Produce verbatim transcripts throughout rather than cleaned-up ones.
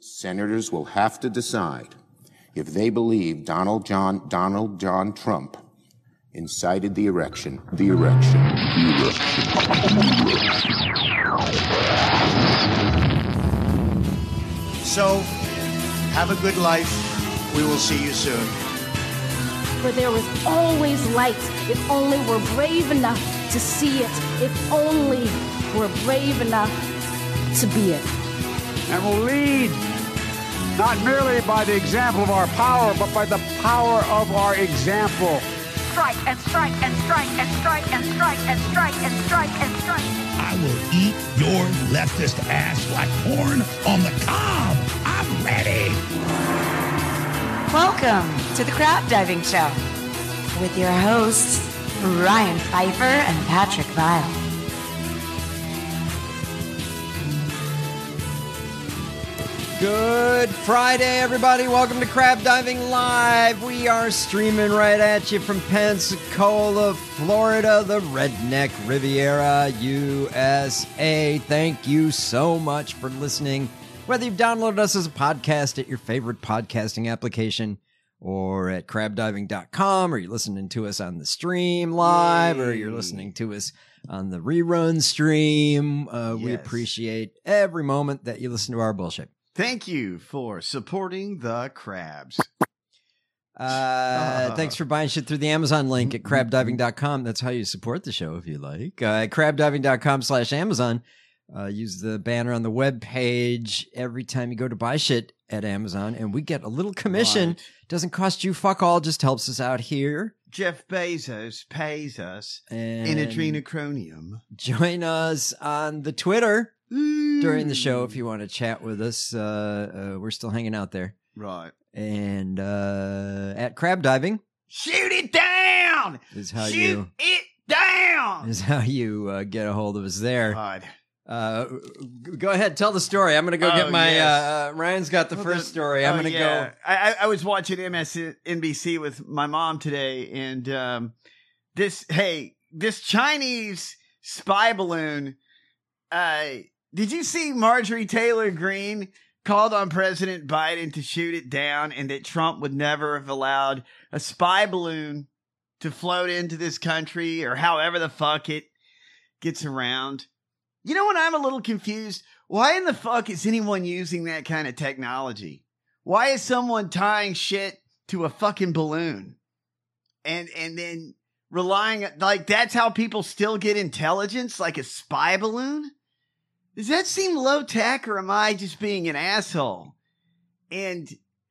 Senators will have to decide if they believe Donald John Donald John Trump incited the erection, the erection, the erection. So, have a good life. We will see you soon. For there is always light if only we're brave enough to see it, if only we're brave enough to be it. And will lead not merely by the example of our power, but by the power of our example. Strike and strike and strike and strike and strike and strike and strike and strike. I will eat your leftist ass like corn on the cob. I'm ready. Welcome to the Crab Diving Show with your hosts, Ryan Pfeiffer and Patrick Vile. Good Friday, everybody. Welcome to Crab Diving Live. We are streaming right at you from Pensacola, Florida, the Redneck Riviera, U S A. Thank you so much for listening. Whether you've downloaded us as a podcast at your favorite podcasting application or at crab diving dot com, or you're listening to us on the stream live, Yay. or you're listening to us on the rerun stream, uh, yes. we appreciate every moment that you listen to our bullshit. Thank you for supporting the crabs. Uh, uh, thanks for buying shit through the Amazon link at crab diving dot com. That's how you support the show if you like. Uh, at crab diving dot com slash Amazon. Uh, use the banner on the web page every time you go to buy shit at Amazon, and we get a little commission. Right. Doesn't cost you fuck all, just helps us out here. Jeff Bezos pays us and in adrenochronium. Join us on the Twitter during the show if you want to chat with us. Uh, uh, we're still hanging out there. Right. And uh, at Crab Diving. Shoot it down! Is how Shoot you, it down! Is how you uh, get a hold of us there. God. Uh, go ahead, tell the story. I'm going to go oh, get my, yes. uh, uh, Ryan's got the well, first the, story. I'm oh, going to yeah. go. I, I was watching M S N B C with my mom today, and um, this, hey, this Chinese spy balloon, uh, did you see Marjorie Taylor Greene called on President Biden to shoot it down, and that Trump would never have allowed a spy balloon to float into this country, or however the fuck it gets around? You know what? I'm a little confused. Why in the fuck is anyone using that kind of technology? Why is someone tying shit to a fucking balloon? And and then relying, like, that's how people still get intelligence? Like a spy balloon? Does that seem low tech, or am I just being an asshole? And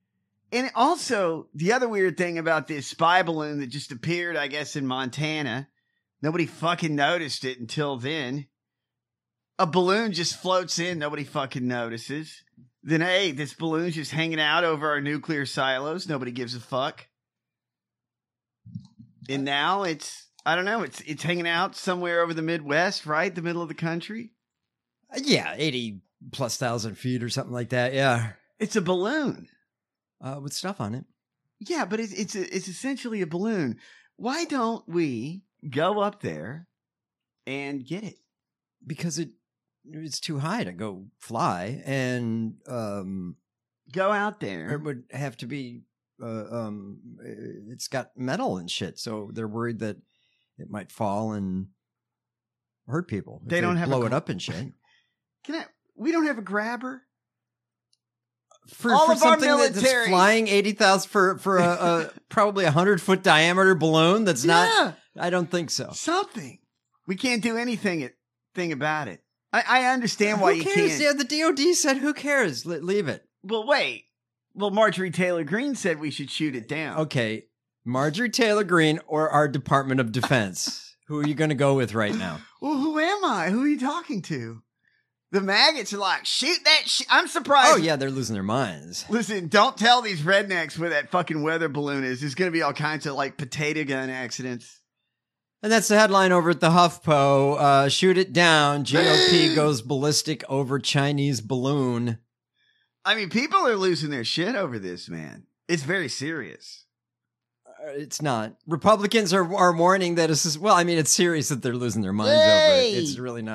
and also, the other weird thing about this spy balloon that just appeared, I guess, in Montana, nobody fucking noticed it until then. A balloon just floats in, nobody fucking notices. Then, hey, this balloon's just hanging out over our nuclear silos, nobody gives a fuck. And now it's, I don't know, it's it's hanging out somewhere over the Midwest, right? The middle of the country? Yeah, eighty plus thousand feet or something like that, yeah. It's a balloon. Uh, with stuff on it. Yeah, but it's, it's, a, it's essentially a balloon. Why don't we go up there and get it? Because it it's too high to go fly, and um, go out there. It would have to be. Uh, um, it's got metal and shit, so they're worried that it might fall and hurt people. They don't they have blow a, it up and shit. Can I? We don't have a grabber for, all for of something our that's military flying eighty thousand for for a, a probably a hundred foot diameter balloon. That's yeah. not. I don't think so. Something. We can't do anything. It. Thing about it. I, I understand why who you cares? can't. Yeah, the D O D said, who cares? Le- leave it. Well, wait. Well, Marjorie Taylor Greene said we should shoot it down. Okay. Marjorie Taylor Greene or our Department of Defense? Who are you going to go with right now? Well, who am I? Who are you talking to? The maggots are like, shoot that shit. I'm surprised. Oh, yeah, they're losing their minds. Listen, don't tell these rednecks where that fucking weather balloon is. There's going to be all kinds of, like, potato gun accidents. And that's the headline over at the HuffPo. Uh, shoot it down. G O P goes ballistic over Chinese balloon. I mean, people are losing their shit over this, man. It's very serious. Uh, it's not. Republicans are are warning that this is, well, I mean, it's serious that they're losing their minds hey! over it. It's really not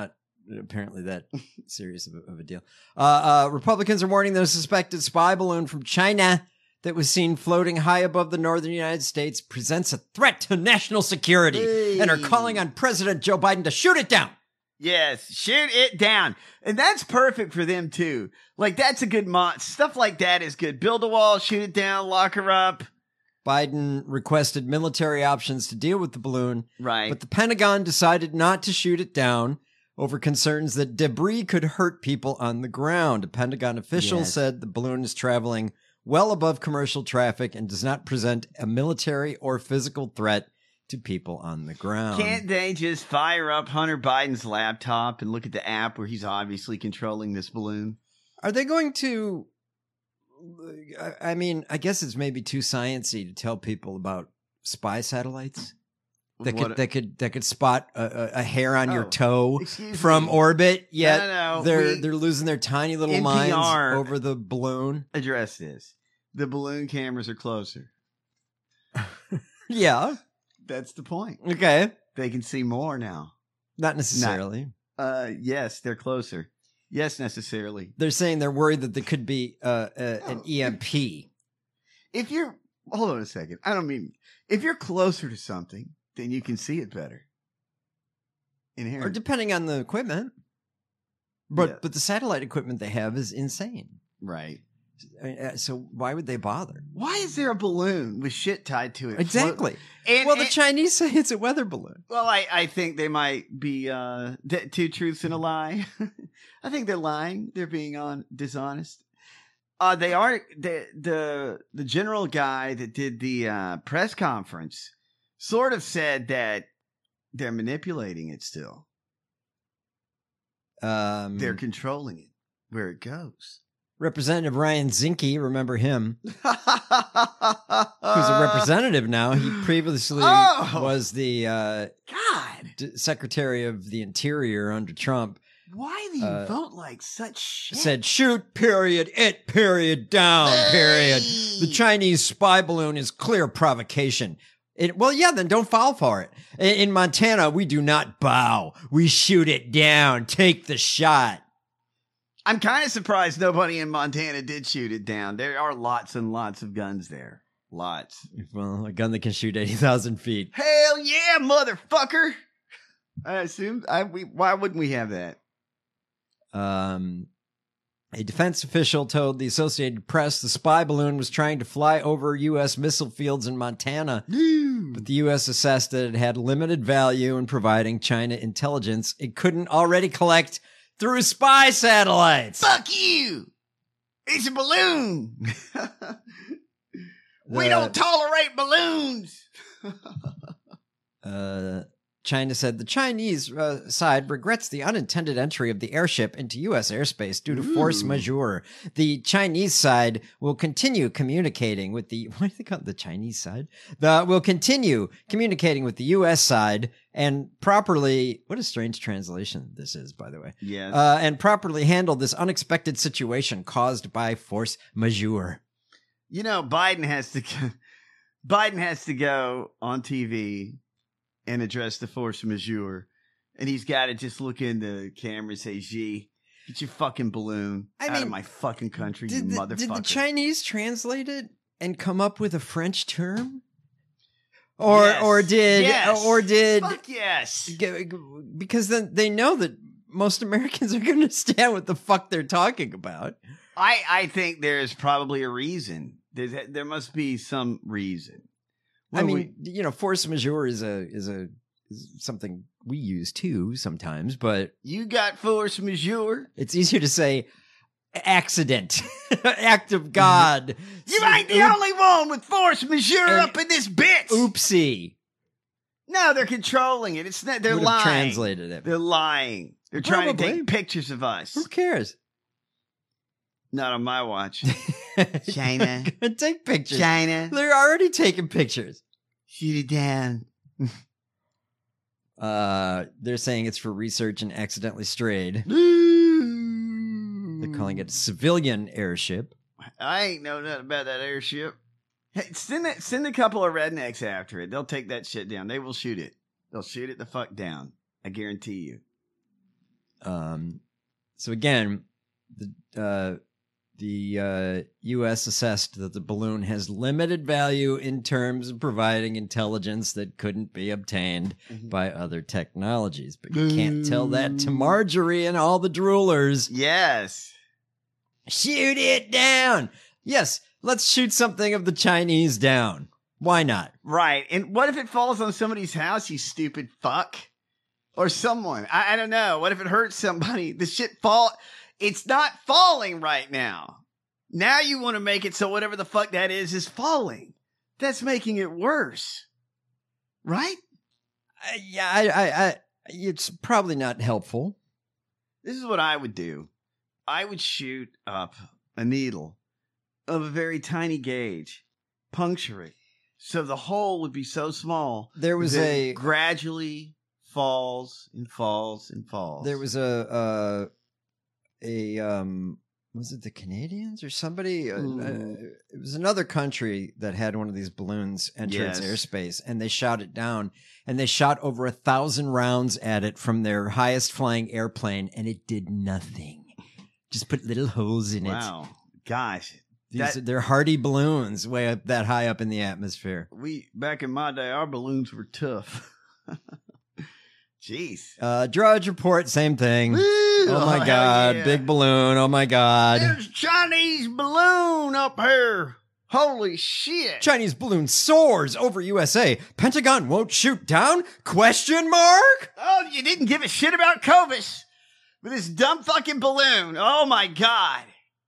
apparently that serious of a, of a deal. Uh, uh, Republicans are warning that a suspected spy balloon from China that was seen floating high above the northern United States presents a threat to national security Hey. and are calling on President Joe Biden to shoot it down. Yes, shoot it down. And that's perfect for them, too. Like, that's a good mod. Stuff like that is good. Build a wall, shoot it down, lock her up. Biden requested military options to deal with the balloon, Right. but the Pentagon decided not to shoot it down over concerns that debris could hurt people on the ground. A Pentagon official Yes. said the balloon is traveling well above commercial traffic and does not present a military or physical threat to people on the ground. Can't they just fire up Hunter Biden's laptop and look at the app where he's obviously controlling this balloon? Are they going to... I- I mean, I guess it's maybe too sciencey to tell people about spy satellites that What- could that could that could spot a, a, a hair on your Oh, toe excuse from me. orbit. Yet No, no, no, they're we- they're losing their tiny little N P minds R over the balloon. Address this. The balloon cameras are closer. Yeah. That's the point. Okay. They can see more now. Not necessarily. Uh, yes, they're closer. Yes, necessarily. They're saying they're worried that there could be uh, uh, an E M P. If you're, hold on a second. I don't mean, if you're closer to something, then you can see it better. Inherent. Or depending on the equipment. But Yeah. but the satellite equipment they have is insane. Right. Uh, So why would they bother? Why is there a balloon with shit tied to it? Exactly. And, well, the and- Chinese say it's a weather balloon. Well, I, I think they might be uh, d- two truths and a lie. I think they're lying. They're being on dishonest. Uh, they are the the the general guy that did the uh, press conference sort of said that they're manipulating it still. Um, They're controlling it where it goes. Representative Ryan Zinke, remember him? Who's a representative now. He previously Oh! was the uh, God, D- Secretary of the Interior under Trump. why do you Uh, vote like such shit? Said, shoot, period, it, period, down, period. Hey! The Chinese spy balloon is clear provocation. It, well, yeah, then don't fall for it. In, in Montana, we do not bow. We shoot it down. Take the shot. I'm kind of surprised nobody in Montana did shoot it down. There are lots and lots of guns there. Lots. Well, a gun that can shoot eighty thousand feet. Hell yeah, motherfucker! I assume. I, we, why wouldn't we have that? Um, a defense official told the Associated Press the spy balloon was trying to fly over U S missile fields in Montana, but the U S assessed that it had limited value in providing China intelligence it couldn't already collect through spy satellites. Fuck you! It's a balloon. we The- don't tolerate balloons. Uh, China said the Chinese uh, side regrets the unintended entry of the airship into U S airspace due to force majeure. The Chinese side will continue communicating with the what do they call it? The Chinese side? The will continue communicating with the U S side and properly. What a strange translation this is, by the way. Yes. Uh, and properly handle this unexpected situation caused by force majeure. You know, Biden has to. Biden has to go on T V and address the force majeure, and he's got to just look in the camera and say, "Gee, get your fucking balloon I out of mean, my fucking country, Did you the, motherfucker." did the Chinese translate it and come up with a French term? Or Yes. or did Yes. or did Fuck yes. g- because then they know that most Americans are going to understand what the fuck they're talking about. I I think there's probably a reason. There's, there must be some reason. I What mean, we- you know, force majeure is a is a is something we use too sometimes, but you got force majeure. it's easier to say accident, act of God. You ain't the Oop- only one with force majeure And- up in this bitch. Oopsie. No, they're controlling it. It's not. They're Would lying. have translated it. They're lying. They're trying to Probably. take pictures of us. Who cares? Not on my watch. China. Take pictures. China. They're already taking pictures. Shoot it down. Uh, they're saying it's for research and accidentally strayed. They're calling it a civilian airship. I ain't know nothing about that airship. Hey, send it, send a couple of rednecks after it. They'll take that shit down. They will shoot it. They'll shoot it the fuck down. I guarantee you. Um, so again, the uh, the uh, U S assessed that the balloon has limited value in terms of providing intelligence that couldn't be obtained mm-hmm. by other technologies. But you can't tell that to Marjorie and all the droolers. Yes. Shoot it down. Yes, let's shoot something of the Chinese down. Why not? Right. And what if it falls on somebody's house, you stupid fuck? Or someone. I, I don't know. What if it hurts somebody? The shit fall... It's not falling right now. Now you want to make it so whatever the fuck that is is falling. That's making it worse. Right? Uh, yeah, I, I, I, it's probably not helpful. This is what I would do. I would shoot up a needle of a very tiny gauge, puncture it, so the hole would be so small. There was that a it gradually falls and falls and falls. There was a. Uh, A um was it the Canadians or somebody? Uh, uh, it was another country that had one of these balloons enter Yes. its airspace, and they shot it down, and they shot over a thousand rounds at it from their highest flying airplane, and it did nothing. Just put little holes in it. Wow, gosh, These that- are, they're hardy balloons, way up that high up in the atmosphere. we back in my day, our balloons were tough. Jeez. Uh, Drudge Report, same thing. Woo! Oh my hell God, yeah. big balloon. Oh my God. There's a Chinese balloon up here. Holy shit. Chinese balloon soars over U S A. Pentagon won't shoot down? Question mark? Oh, you didn't give a shit about Covis with this dumb fucking balloon. Oh my God.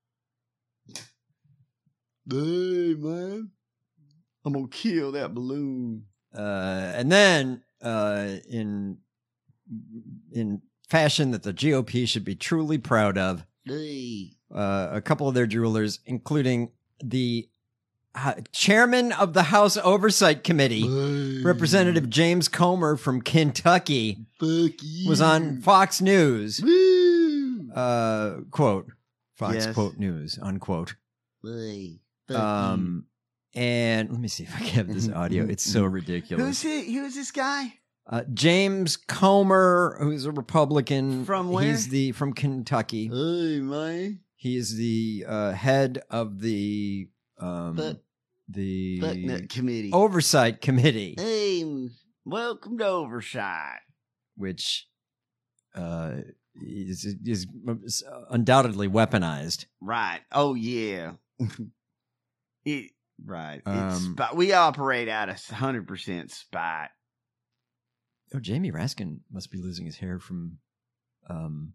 Hey, man. I'm gonna kill that balloon. Uh, and then, uh, in in fashion that the G O P should be truly proud of, Hey. uh, a couple of their jewelers, including the uh, chairman of the House Oversight Committee, Hey. Representative James Comer from Kentucky, Fuck you. was on Fox News. Woo. Uh, quote, Fox Yes. quote news, unquote. Hey. Fuck Um, and let me see if I can have this audio. It's so you. ridiculous. Who's he? Who's this guy? Uh, James Comer, who's a Republican. From where? He's the from Kentucky. Hey, man. He is the uh, head of the um, Butt- the Buttnut Committee. Oversight Committee, Hey, welcome to Oversight. which uh, is is undoubtedly weaponized. Right. Oh, yeah. it, right. It's Um, spot. We operate out of one hundred percent spite. Oh, Jamie Raskin must be losing his hair from, um,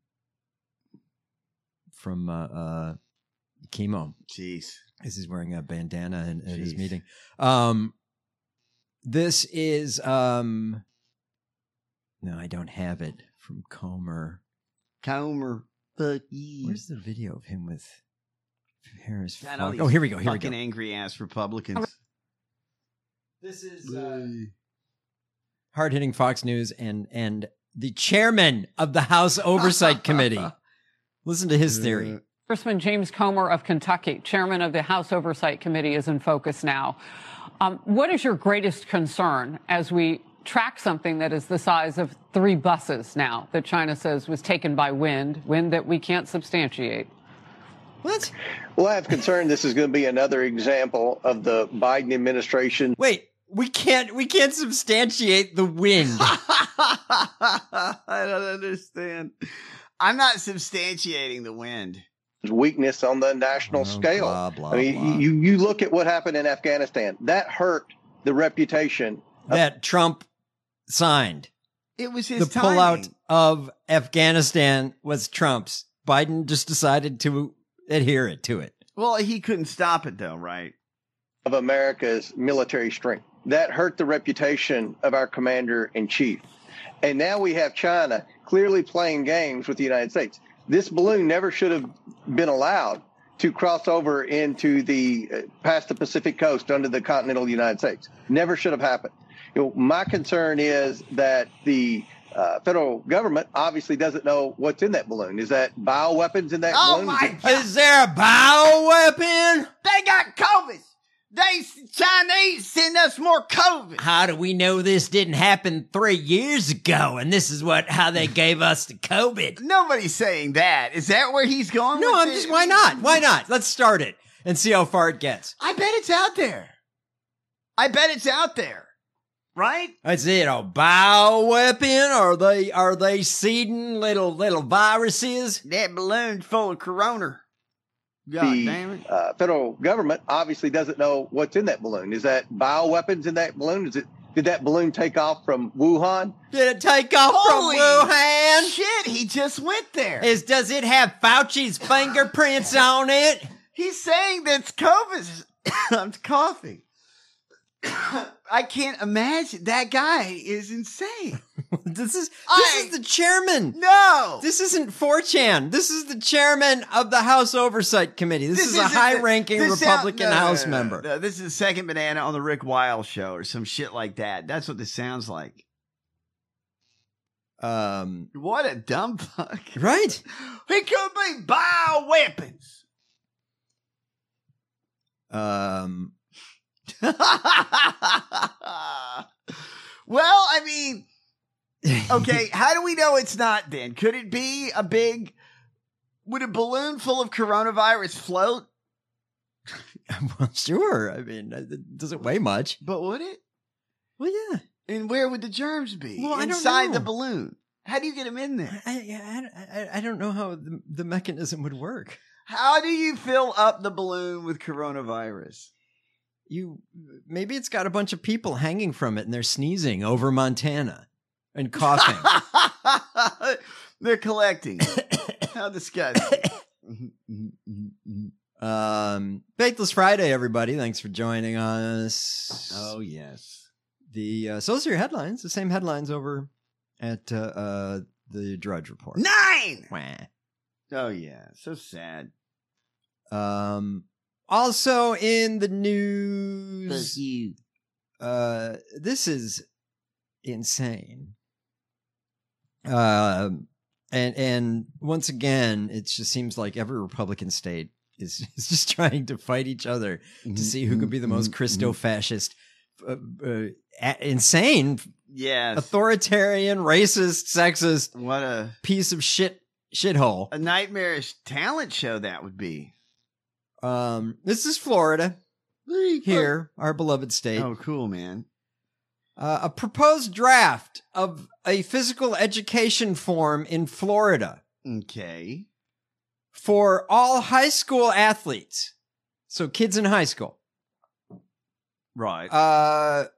from uh, uh, chemo. Jeez. Because he's wearing a bandana in, at his Jeez. meeting. Um, this is um, no, I don't have it from Comer. Comer. Fuck you. Where's the video of him with Harris? I know Fog- these Oh, here we go. Here we fucking go. angry ass Republicans. This is uh, hard hitting Fox News and and the chairman of the House Oversight Committee. Listen to his theory. Congressman James Comer of Kentucky, chairman of the House Oversight Committee, is in focus now. Um, what is your greatest concern as we track something that is the size of three buses now that China says was taken by wind, wind that we can't substantiate? What? Well, I have concern this is going to be another example of the Biden administration. Wait, we can't we can't substantiate the wind. I don't understand. I'm not substantiating the wind. Weakness on the national Oh, scale. blah, blah, I mean, blah. you you look at what happened in Afghanistan. That hurt the reputation. That Trump signed. It was his The timing. pullout of Afghanistan was Trump's. Biden just decided to adhere it to it. Well, he couldn't stop it though, right? Of America's military strength. That hurt the reputation of our commander in chief. And now we have China clearly playing games with the United States. This balloon never should have been allowed to cross over into the uh, past the Pacific coast under the continental United States. Never should have happened. You know, my concern is that the uh, federal government obviously doesn't know what's in that balloon. Is that bioweapons in that Oh balloon? my Is it- Is there a bioweapon? They got COVID. They Chinese send us more COVID. How do we know this didn't happen three years ago? And this is what how they gave us the COVID. Nobody's saying that. Is that where he's going? No, with I'm it? just. Why not? Why not? Let's start it and see how far it gets. I bet it's out there. I bet it's out there. Right? That's it. A bioweapon? Are they are they seeding little little viruses? That balloon's full of corona. God the damn it. Uh, federal government obviously doesn't know what's in that balloon. Is that bioweapons in that balloon? Is it? Did that balloon take off from Wuhan? Did it take off Holy from Wuhan? Shit, he just went there. Is does it have Fauci's fingerprints on it? He's saying that's COVID. I'm coughing. I can't imagine. That guy is insane. This is this I- is the chairman. No. This isn't four chan. This is the chairman of the House Oversight Committee. This, is a isn't the- high-ranking this Republican sound- no, no, House no, no, member. no. This is the second banana on the Rick Wiles show or some shit like that. That's what this sounds like. Um, What a dumb fuck. right? He could be bioweapons. Um, Well, I mean, okay, how do we know it's not then? Could it be a big, would a balloon full of coronavirus float? well, sure. I mean, it doesn't weigh much. But would it? Well, yeah. And where would the germs be? Well, I don't Inside know. the balloon. How do you get them in there? I, I, I, I don't know how the, the mechanism would work. How do you fill up the balloon with coronavirus? You maybe it's got a bunch of people hanging from it and they're sneezing over Montana and coughing. They're collecting. How disgusting. um, Faithless Friday, everybody. Thanks for joining us. Oh, yes. The uh, so those are your headlines. The same headlines over at uh, uh, the Drudge Report. Nine! Wah. Oh, yeah. So sad. Um. Also in the news, you. uh, this is insane. Um, and and once again, it just seems like every Republican state is, is just trying to fight each other to see who could be the most Christo-fascist, uh, uh, a- insane, Yes. authoritarian, racist, sexist What a piece of shit shithole. a nightmarish talent show that would be. Um, this is Florida. Here, our beloved state. Oh, cool, man. Uh, a proposed draft of a physical education form in Florida Okay. for all high school athletes. So kids in high school. Right. Uh,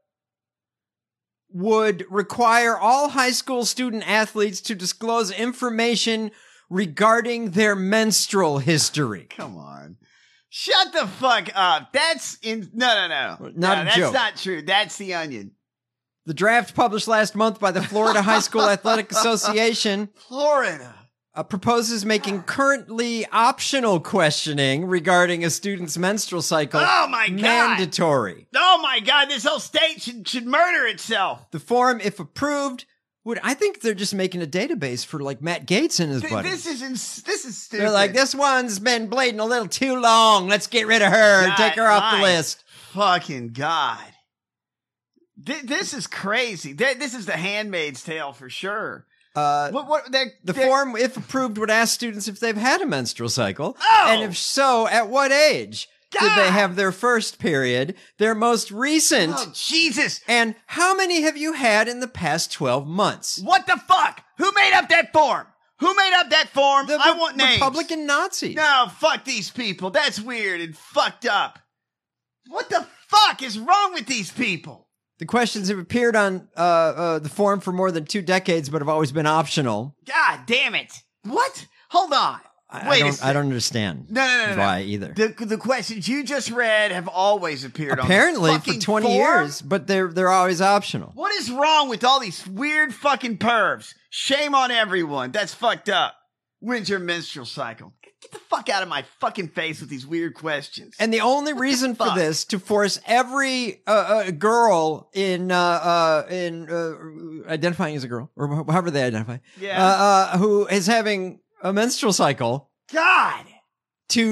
would require all high school student athletes to disclose information regarding their menstrual history. Come on. Shut the fuck up. That's in no no no. Not no, a that's joke. not true. That's the Onion. The draft published last month by the Florida High School Athletic Association Florida. uh, proposes making currently optional questioning regarding a student's menstrual cycle Oh my God. mandatory. Oh my God, this whole state should should murder itself. The form, if approved, would I think they're just making a database for like Matt Gaetz and his Th- buddies. This is ins- this is stupid. They're like, this one's been bleeding a little too long. Let's get rid of her. God, Take her off the my list. Fucking God. Th- this is crazy. Th- this is the Handmaid's Tale for sure. Uh, What? What? they're- the they're- form, if approved, would ask students if they've had a menstrual cycle. Oh! And if so, at what age did they God! have their first period, their most recent, Oh Jesus! and how many have you had in the past twelve months? What the fuck? Who made up that form? Who made up that form? The I Re- want names. Republican Nazis. No, fuck these people. That's weird and fucked up. What the fuck is wrong with these people? The questions have appeared on uh, uh, the form for more than two decades, but have always been optional. God damn it! What? Hold on. I, I Wait a don't, second. I don't understand No, no, no, no. why no. either. The the questions you just read have always appeared Apparently on the for fucking twenty form? years, but they're they're always optional. What is wrong with all these weird fucking pervs? Shame on everyone. That's fucked up. When's your menstrual cycle? Get the fuck out of my fucking face with these weird questions. And the only reason for fuck? this to force every uh, uh, girl in uh, uh, in uh, identifying as a girl or however they identify, Yeah. uh, uh, who is having a menstrual cycle, God. to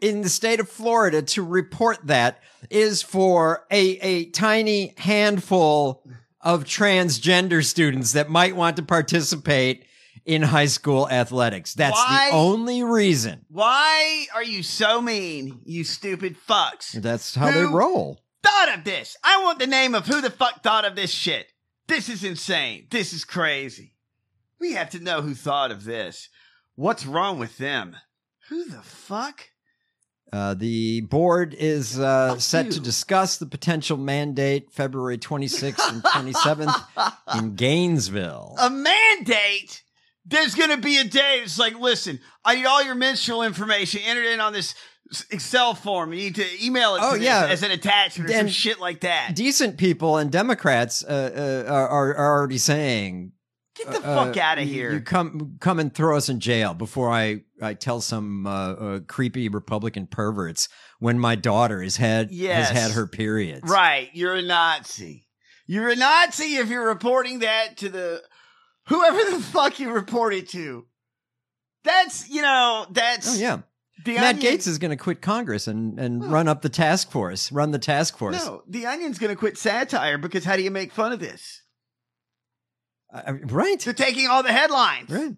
in the state of Florida to report that is for a, a tiny handful of transgender students that might want to participate in high school athletics. That's Why? the only reason. Why are you so mean, you stupid fucks? That's how Who they roll. Thought of this. I want the name of who the fuck thought of this shit. This is insane. This is crazy. We have to know who thought of this. What's wrong with them? Who the fuck? Uh, the board is uh, set you. to discuss the potential mandate February twenty-sixth and twenty-seventh in Gainesville. A mandate? There's going to be a day. It's like, listen, I need all your menstrual information entered in on this Excel form. You need to email it to Oh, this yeah. as an attachment or And some shit like that. Decent people and Democrats uh, uh, are, are are already saying, Get the uh, fuck out of you- here. You come come and throw us in jail before I, I tell some uh, uh, creepy Republican perverts when my daughter has had Yes. has had her periods. Right. You're a Nazi. You're a Nazi if you're reporting that to the whoever the fuck you report it to. That's, you know, that's. Oh yeah. The Matt Onion- Gaetz is going to quit Congress and, and run up the task force, run the task force. No, the Onion's going to quit satire because how do you make fun of this? Uh, right. They're taking all the headlines. Right.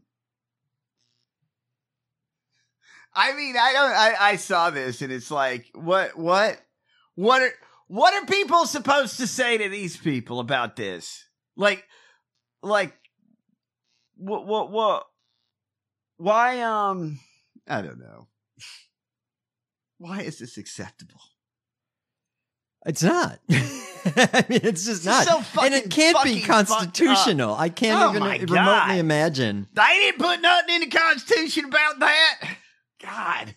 I mean, I don't. I, I saw this, and it's like, what, what, what are, what are people supposed to say to these people about this? Like, like, what, what, what? Why? Um, I don't know. Why is this acceptable? It's not. I mean, it's just It's not. so and it fucking- can't be fucking fucked up. constitutional. I can't Oh even my remotely God. imagine. They didn't put nothing in the Constitution about that. God.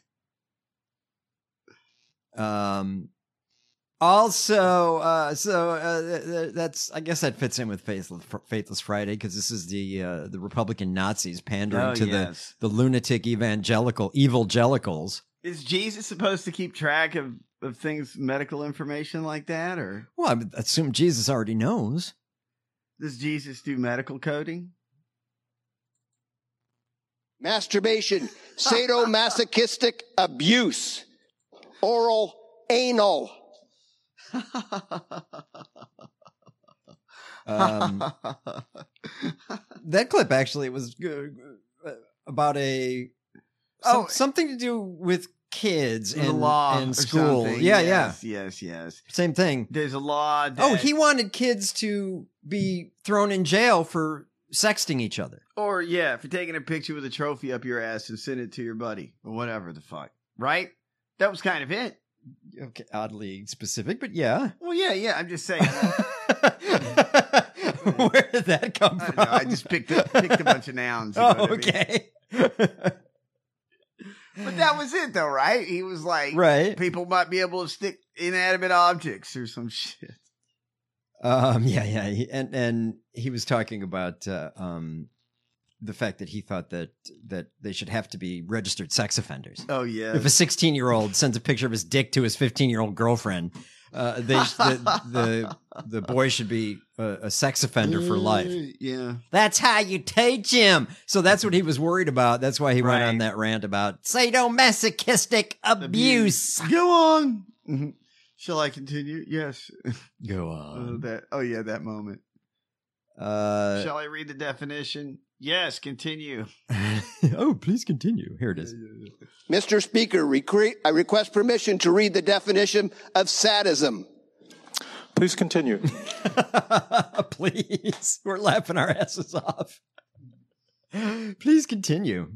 Um, also, uh, so uh, th- th- that's I guess that fits in with Faithless, Faithless Friday because this is the uh, the Republican Nazis pandering Oh, to yes. the the lunatic evangelical evangelicals. Is Jesus supposed to keep track of, of things, medical information like that, or Well, I would assume Jesus already knows. does Jesus do medical coding? Masturbation, sadomasochistic abuse, oral, anal. Um, that clip actually was uh, about a some- Oh. something to do with kids The and, law and or school. something. Yeah, yes, yes, yes. yeah, same thing. There's a law. That, Oh, he wanted kids to be thrown in jail for sexting each other. or yeah, for taking a picture with a trophy up your ass and send it to your buddy or whatever the fuck. Right? That was kind of it. Okay, oddly specific, but yeah. Well, yeah, yeah. I'm just saying. Where did that come I, from? don't know, I just picked a, picked a bunch of nouns. You know Oh, what I mean? okay. But that was it, though, right? He was like, Right. people might be able to stick inanimate objects or some shit. Um, yeah, yeah, he, and and he was talking about uh, um, the fact that he thought that that they should have to be registered sex offenders. Oh yeah. If a sixteen-year-old sends a picture of his dick to his fifteen-year-old girlfriend, uh, they the, the the boy should be a, a sex offender for life. Yeah. That's how you teach him. So that's what he was worried about. That's why he went on Right. that rant about sadomasochistic abuse. Go on. Mhm. Shall I continue? Yes. Go Uh, on. that. Oh yeah, that moment. Uh, Shall I read the definition? Yes. Continue. oh, please continue. Here it is. Mister Speaker, recre- I request permission to read the definition of sadism. Please continue. Please. We're laughing our asses off. Please continue.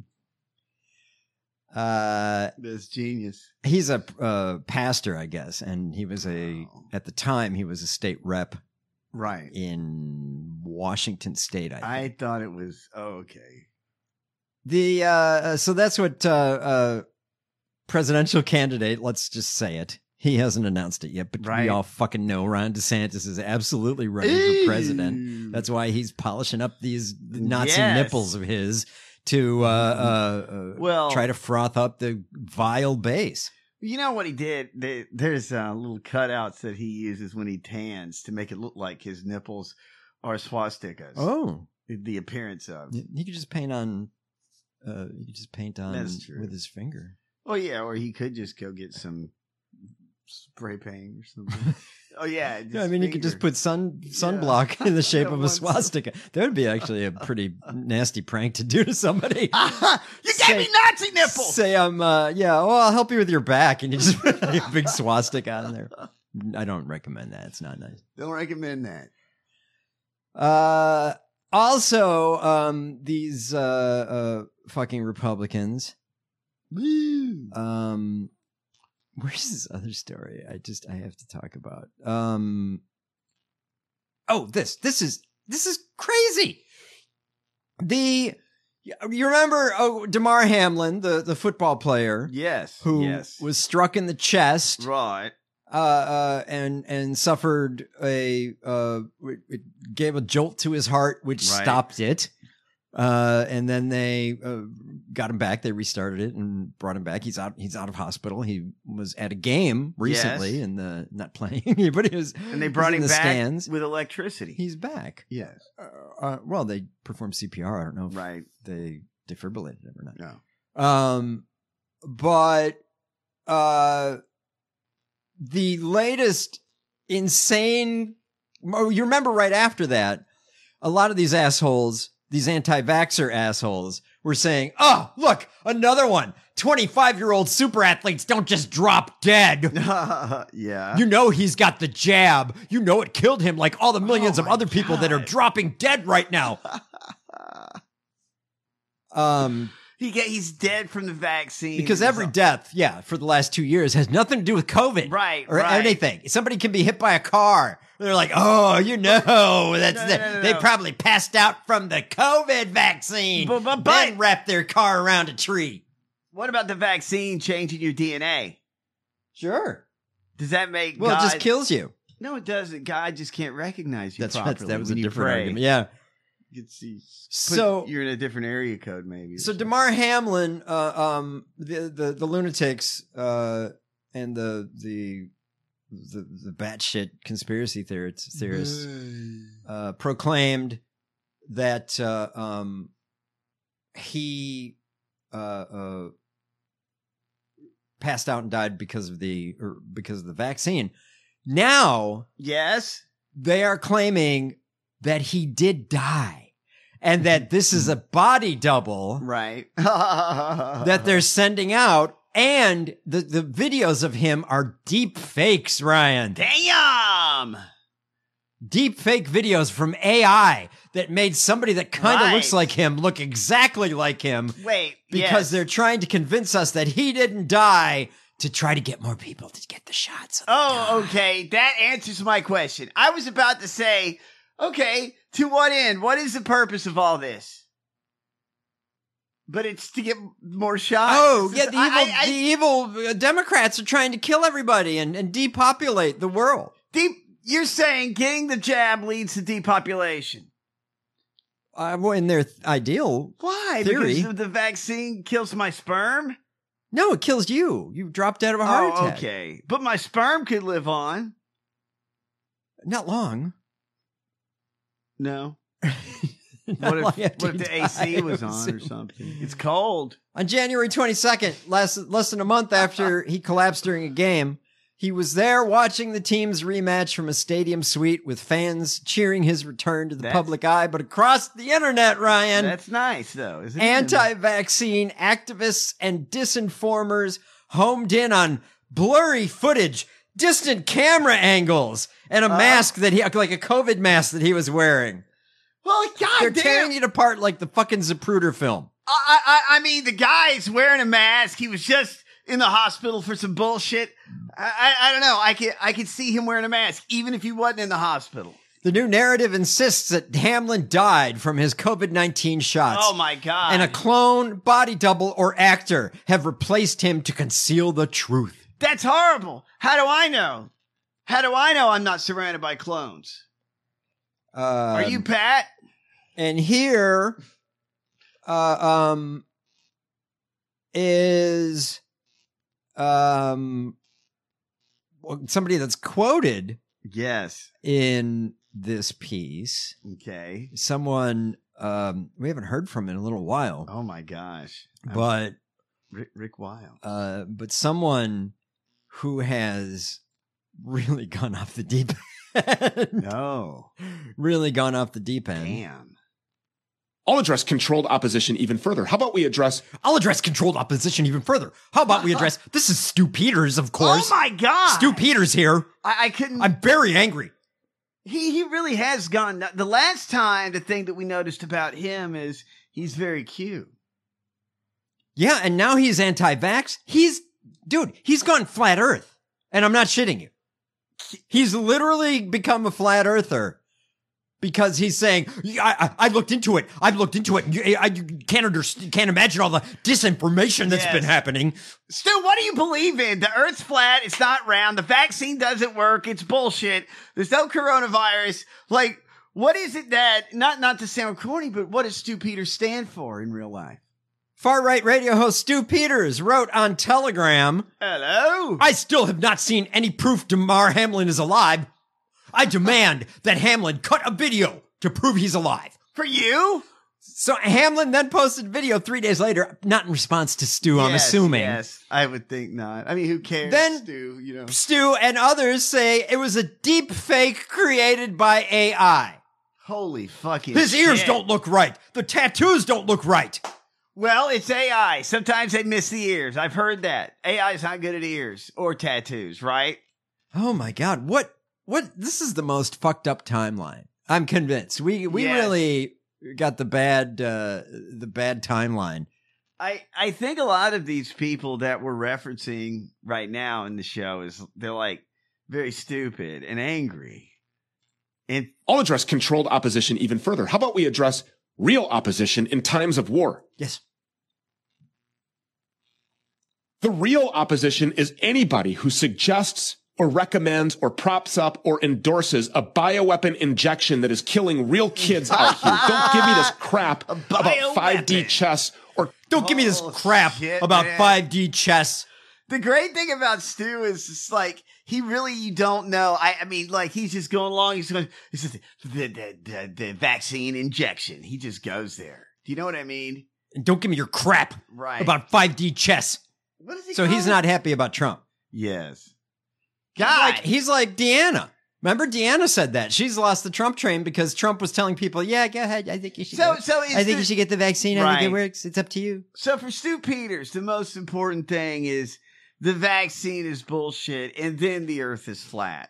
Uh, That's genius. he's a uh, pastor, I guess, and he was a Oh. at the time he was a state rep Right. in Washington State. I think. I thought it was. Oh, okay. The uh, so that's what uh, uh, presidential candidate. Let's just say it. He hasn't announced it yet, but Right. we all fucking know Ron DeSantis is absolutely ready for president. That's why he's polishing up these Nazi Yes. nipples of his to uh, uh, uh, Well- try to froth up the vile base. You know what he did? They, there's uh, little cutouts that he uses when he tans to make it look like his nipples are swastikas. Oh, The appearance of. he could just paint on. Uh, he could just paint on That's true. with his finger. Oh yeah, or he could just go get some spray paint or something. Oh yeah, Yeah, I mean, you could just put sun sunblock yeah. in the shape of a swastika. That would be actually a pretty nasty prank to do to somebody. Uh, you say, gave me Nazi nipples. Say I'm, uh, yeah, well, I'll help you with your back, and you just put like a big swastika on there. I don't recommend that. It's not nice. Don't recommend that. Uh, also, um, these uh, uh, fucking Republicans. Woo. Um. Where's this other story? I just I have to talk about. Um. Oh, this this is this is crazy. The you remember oh Damar Hamlin, the the football player, yes, who yes. was struck in the chest, right? Uh, uh, and and suffered a uh, it gave a jolt to his heart, which right. stopped it. Uh, and then they uh, got him back. They restarted it and brought him back. He's out. He's out of hospital. He was at a game recently, yes. and the not playing, but he was. And they brought him in the back stands with electricity. He's back. Yes. Uh, uh, well, they performed C P R. I don't know if right. they defibrillated him or not. No. Um, but uh, the latest insane. You remember right after that, a lot of these assholes. These anti-vaxxer assholes were saying, oh, look, another one. twenty-five-year-old super athletes don't just drop dead. Yeah. You know he's got the jab. You know it killed him like all the millions oh of other God. people that are dropping dead right now. um, he get, He's dead from the vaccine. Because every death, yeah, for the last two years has nothing to do with COVID. Right, Or right. anything. Somebody can be hit by a car. They're like, oh, you know, that's No, the, no, no, they no. probably passed out from the COVID vaccine. But- but- then but- wrapped their car around a tree. What about the vaccine changing your D N A? Sure. Does that make Well, God... it just kills you. No, it doesn't. God just can't recognize you That's properly. right. That was when a you different pray. argument. Yeah. You can see. So- Put- you're in a different area code, maybe. or So something. Damar Hamlin, uh, um, the, the the lunatics, uh, and the the the the batshit conspiracy theorists, theorists uh, proclaimed that uh, um, he uh, uh, passed out and died because of the or because of the vaccine. Now, yes, they are claiming that he did die, and that this is a body double, right? that they're sending out. And the, the videos of him are deep fakes, Ryan. Damn! Deep fake videos from A I that made somebody that kind of Right. looks like him look exactly like him. Wait, Because yes. they're trying to convince us that he didn't die to try to get more people to get the shots. Oh, okay. That answers my question. I was about to say, okay, to what end? What is the purpose of all this? But it's to get more shots. Oh, It's yeah, just- the evil, I- I- the evil uh, Democrats are trying to kill everybody and, and depopulate the world. Deep, you're saying getting the jab leads to depopulation. Uh, well, in their th- ideal Why? theory. Because the vaccine kills my sperm? No, it kills you. You drop dead of a heart oh, attack. okay. But my sperm could live on. Not long. No. Not What long if, after what if you the A C die, was I on or assume. something? It's cold. On January twenty-second, less, less than a month after he collapsed during a game, he was there watching the team's rematch from a stadium suite with fans cheering his return to the That's- public eye. But across the internet, Ryan, That's nice, though, isn't it? anti-vaccine activists and disinformers homed in on blurry footage, distant camera angles, and a Uh. mask that he, like a COVID mask that he was wearing. Well, They're goddamn. tearing it apart like the fucking Zapruder film. I, I, I mean, the guy's wearing a mask. He was just in the hospital for some bullshit. I, I, I don't know. I could, I could see him wearing a mask, even if he wasn't in the hospital. The new narrative insists that Hamlin died from his COVID nineteen shots. Oh my god! And a clone, body double, or actor have replaced him to conceal the truth. That's horrible. How do I know? How do I know I'm not surrounded by clones? Um, Are you Pat? And here, uh, um, is um somebody that's quoted. Yes. In this piece. Okay. Someone um we haven't heard from in a little while. Oh my gosh. But Rick, Rick Wild. Uh, but someone who has really gone off the deep end. No. Really gone off the deep end. Damn. I'll address controlled opposition even further. How about we address... I'll address controlled opposition even further. How about we address... This is Stu Peters, of course. Oh, my God. Stu Peters here. I, I couldn't... I'm very angry. He he really has gone... The last time, the thing that we noticed about him is he's very cute. Yeah, and now he's anti-vax. He's... Dude, he's gone flat earth. And I'm not shitting you. He's literally become a flat earther. Because he's saying, I, I, I looked into it. I've looked into it. You, I, you can't understand, can't imagine all the disinformation that's Yes. been happening. Stu, what do you believe in? The Earth's flat. It's not round. The vaccine doesn't work. It's bullshit. There's no coronavirus. Like, what is it that, not, not to sound corny, but what does Stu Peters stand for in real life? Far-right radio host Stu Peters wrote on Telegram, Hello? I still have not seen any proof Damar Hamlin is alive. I demand that Hamlin cut a video to prove he's alive. For you? So Hamlin then posted a video three days later, not in response to Stu, I'm Yes, assuming. Yes, I would think not. I mean, who cares, Then- Stu, you know? Stu and others say it was a deep fake created by A I. Holy fucking His ears shit. don't look right. The tattoos don't look right. Well, it's A I. Sometimes they miss the ears. I've heard that. A I is not good at ears or tattoos, right? Oh my God. What? What? This is the most fucked up timeline. I'm convinced. We we Yes. really got the bad uh, the bad timeline. I, I think a lot of these people that we're referencing right now in the show is they're like very stupid and angry. And I'll address controlled opposition even further. How about we address real opposition in times of war? Yes. The real opposition is anybody who suggests or recommends or props up or endorses a bioweapon injection that is killing real kids out here. Don't give me this crap about five D chess or Don't give me this crap shit, about man. five D chess. the great thing about Stu is it's like he really you don't know. I, I mean, like he's just going along. He's going. It's just the, the the the vaccine injection. He just goes there. Do you know what I mean? And don't give me your crap Right. about five D chess. What is he? So he's call it? not happy about Trump. Yes. He's God. like, he's like Deanna. Remember, Deanna said that she's lost the Trump train because Trump was telling people, "Yeah, go ahead. I think you should. So- go. so is I think the- you should get the vaccine. I think Right. it works. It's up to you." So for Stu Peters, the most important thing is the vaccine is bullshit, and then the Earth is flat.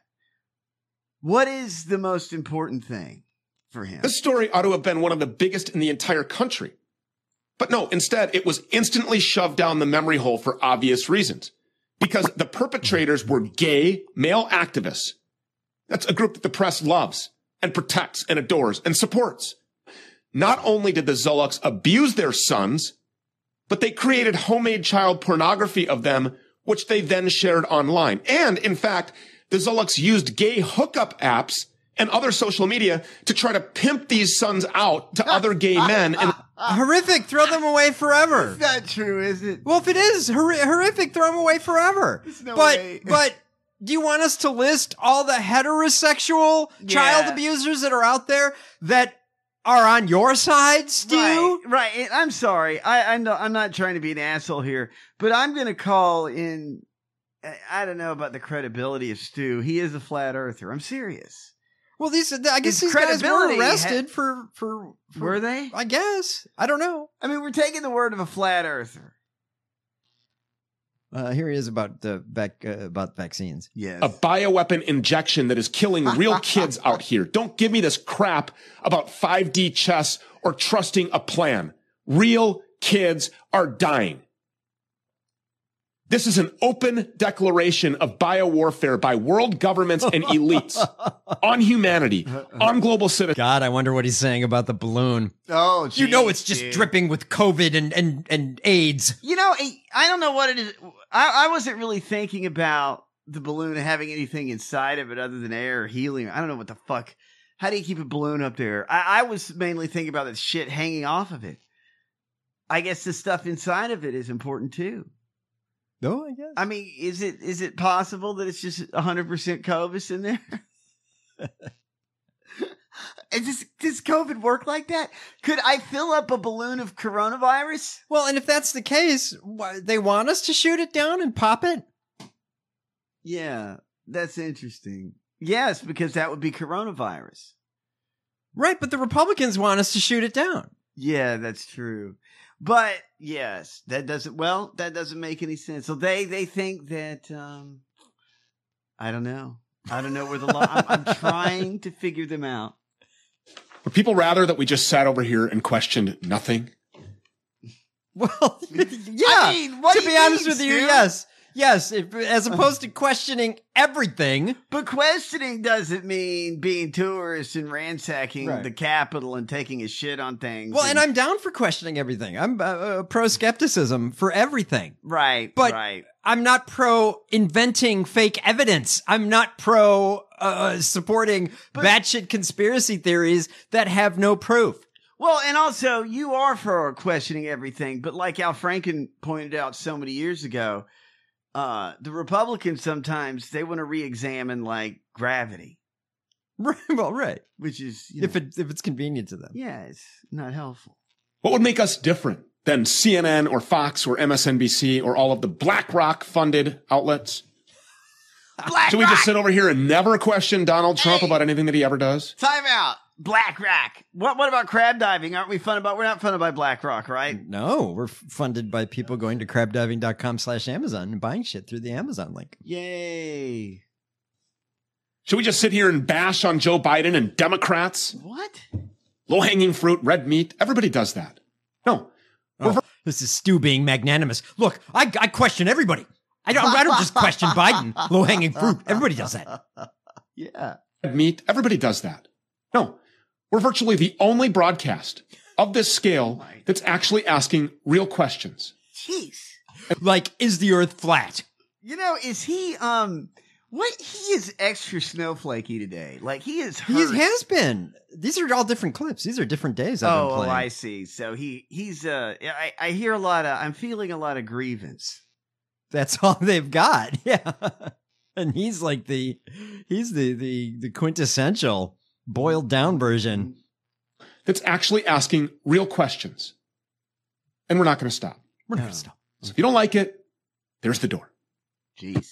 What is the most important thing for him? This story ought to have been one of the biggest in the entire country. But no, instead, it was instantly shoved down the memory hole for obvious reasons. Because the perpetrators were gay male activists. That's a group that the press loves and protects and adores and supports. Not only did the Zolox abuse their sons, but they created homemade child pornography of them, which they then shared online. And in fact, the Zolox used gay hookup apps and other social media to try to pimp these sons out to other gay men. And Horrific. Throw them away forever. It's not true, is it? Well, if it is hor- horrific, throw them away forever. There's no but way. but do you want us to list all the heterosexual child Yeah. abusers that are out there that are on your side, Stu? Right, right. And I'm sorry. I, I'm, not, I'm not trying to be an asshole here, but I'm going to call in. I- I don't know about the credibility of Stu. He is a flat earther. I'm serious. Well, these I guess His these guys were credibility arrested ha- for, for for Were they? I guess I don't know. I mean, we're taking the word of a flat earther. Uh, here he is about the vac- uh, about vaccines. Yes. a bioweapon injection that is killing real kids out here. Don't give me this crap about five D chess or trusting a plan. Real kids are dying. This is an open declaration of biowarfare by world governments and elites on humanity, on global citizens. God, I wonder what he's saying about the balloon. Oh, You know geez, it's just dude. dripping with COVID and, and, and AIDS. You know, I- I don't know what it is. I, I wasn't really thinking about the balloon having anything inside of it other than air or helium. I don't know what the fuck. How do you keep a balloon up there? I, I was mainly thinking about the shit hanging off of it. I guess the stuff inside of it is important too. No, I guess. I mean, is it is it possible that it's just one hundred percent Covis in there? Is this, does COVID work like that? Could I fill up a balloon of coronavirus? Well, and if that's the case, why, they want us to shoot it down and pop it? Yeah, that's interesting. Yes, because that would be coronavirus. Right, but the Republicans want us to shoot it down. Yeah, that's true. But yes, that doesn't, well, that doesn't make any sense. So they, they think that, um, I don't know. I don't know where the law, I'm, I'm trying to figure them out. Would people rather that we just sat over here and questioned nothing? Well, yeah. I mean, what to do be you honest mean, with you, Stu? yes. Yes, if, as opposed to questioning everything. But questioning doesn't mean being tourists and ransacking Right. the Capitol and taking a shit on things. Well, and I'm down for questioning everything. I'm uh, uh, pro skepticism for everything. Right, But right. I'm not pro inventing fake evidence. I'm not pro uh, supporting batshit conspiracy theories that have no proof. Well, and also, you are for questioning everything, but like Al Franken pointed out so many years ago, uh, the Republicans sometimes, they want to re-examine, like, gravity. Right, well, right. Which is, you If know, it if it's convenient to them. yeah, it's not helpful. What would make us different than C N N or Fox or M S N B C or all of the BlackRock-funded outlets? Black Should we just sit over here and never question Donald Trump Hey. about anything that he ever does? Time out. BlackRock. What What about crab diving? Aren't we funded by? We're not funded by BlackRock, right? No, we're f- funded by people going to crabdiving.com slash Amazon and buying shit through the Amazon link. Yay. Should we just sit here and bash on Joe Biden and Democrats? What? Low-hanging fruit, red meat. Everybody does that. No. Oh, this is Stu being magnanimous. Look, I, I question everybody. I don't, I don't just question Biden. Low-hanging fruit. Everybody does that. Yeah. Red meat. Everybody does that. No. We're virtually the only broadcast of this scale that's actually asking real questions. Jeez. Like, is the earth flat? You know, is he, um, what, he is extra snowflakey today. Like, he is He hurt. has been. These are all different clips. These are different days I've Oh, been playing. I see. So he, he's, uh, I, I hear a lot of, I'm feeling a lot of grievance. That's all they've got. Yeah. And he's like the, he's the, the, the quintessential boiled down version. That's actually asking real questions. And we're not going to stop. We're not going to stop. So if you don't like it, there's the door. Jeez.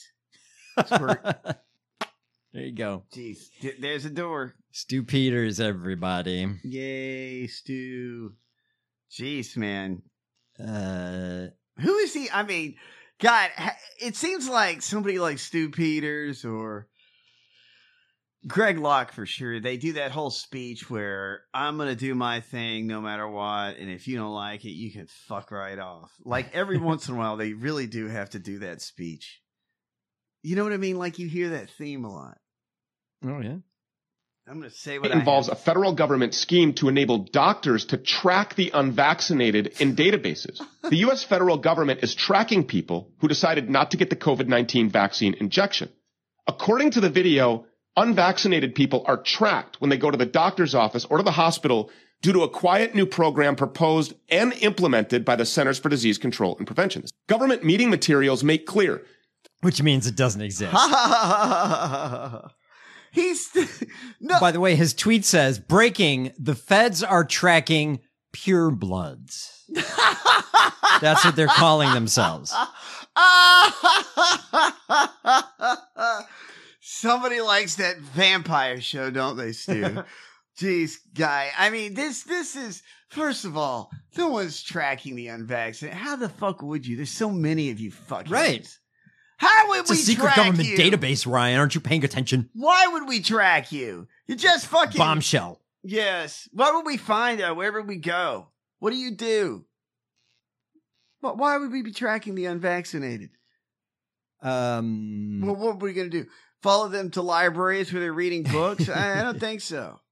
There you go. Jeez. Th- There's a door. Stu Peters, everybody. Yay, Stu. Jeez, man. Uh, Who is he? I mean, God, ha- it seems like somebody like Stu Peters or Greg Locke for sure. They do that whole speech where I'm going to do my thing no matter what. And if you don't like it, you can fuck right off. Like every once in a while, they really do have to do that speech. You know what I mean? Like you hear that theme a lot. Oh, yeah. I'm going to say what It I involves have. a federal government scheme to enable doctors to track the unvaccinated in databases. The U S federal government is tracking people who decided not to get the COVID nineteen vaccine injection. According to the video, unvaccinated people are tracked when they go to the doctor's office or to the hospital due to a quiet new program proposed and implemented by the Centers for Disease Control and Prevention. Government meeting materials make clear. Which means it doesn't exist. He's no. By the way, his tweet says, breaking, the feds are tracking pure bloods. That's what they're calling themselves. Somebody likes that vampire show, don't they, Stu? Jeez, guy. I mean, this this is, first of all, no one's tracking the unvaccinated. How the fuck would you? There's so many of you fuckers. Right. How would It's we a secret track government you? database, Ryan. Aren't you paying attention? Why would we track you? You just fucking Bombshell. Yes. What would we find out wherever we go? What do you do? What, why would we be tracking the unvaccinated? Um, Well, what are we going to do? Follow them to libraries where they're reading books? I, I don't think so.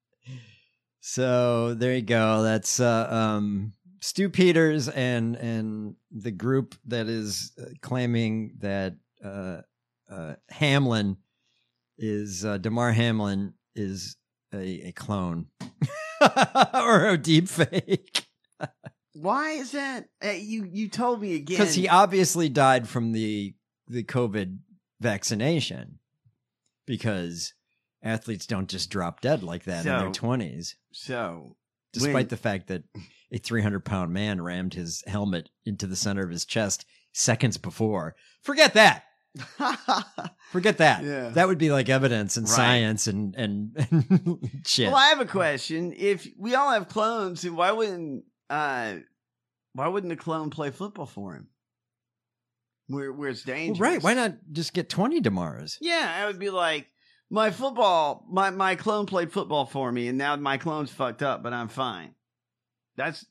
So there you go. That's uh, um, Stu Peters and and the group that is uh, claiming that uh, uh, Hamlin is uh, Damar Hamlin is a, a clone or a deep fake. Why is that? Uh, you you told me again. Because he obviously died from the the COVID vaccination. Because Athletes don't just drop dead like that So- in their twenties. So, Despite when- the fact that a three hundred pound man rammed his helmet into the center of his chest seconds before. Forget that. Forget that. Yeah. That would be like evidence and Right. science and, and, and shit. Well, I have a question. If we all have clones, then why wouldn't uh, why wouldn't the clone play football for him? Where where it's Well, dangerous, right. Why not just get twenty Damars? Yeah, I would be like, my football, my my clone played football for me, and now my clone's fucked up, but I'm fine. That's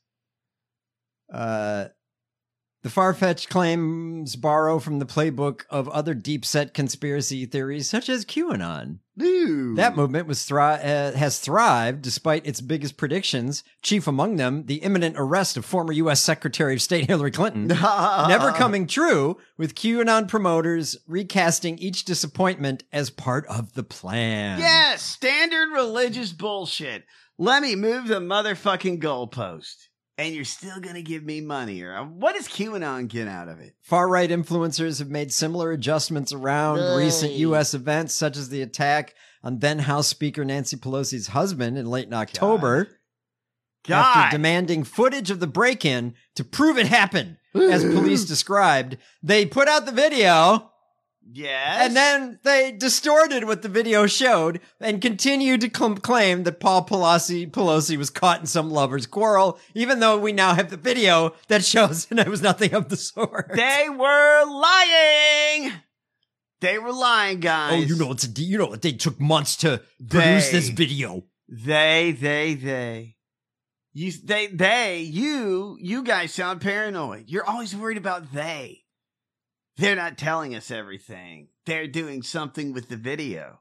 Uh, the far-fetched claims borrow from the playbook of other deep-set conspiracy theories, such as QAnon. Ooh. That movement was thri- uh, has thrived despite its biggest predictions, chief among them the imminent arrest of former U S Secretary of State Hillary Clinton, never coming true, with QAnon promoters recasting each disappointment as part of the plan. yeah, standard religious bullshit. Let me move the motherfucking goalpost, and you're still gonna give me money. Or what does QAnon get out of it? Far-right influencers have made similar adjustments around Right. recent U S events, such as the attack on then House Speaker Nancy Pelosi's husband in late October. God. After demanding footage of the break-in to prove it happened, as police described, they put out the video. Yes. And then they distorted what the video showed and continued to cl- claim that Paul Pelosi, Pelosi was caught in some lover's quarrel, even though we now have the video that shows that it was nothing of the sort. They were lying. They were lying, guys. Oh, you know it's a, you know they took months to produce They- this video. They, they, they. You, they, they, you, you guys sound paranoid. You're always worried about they. They're not telling us everything. They're doing something with the video.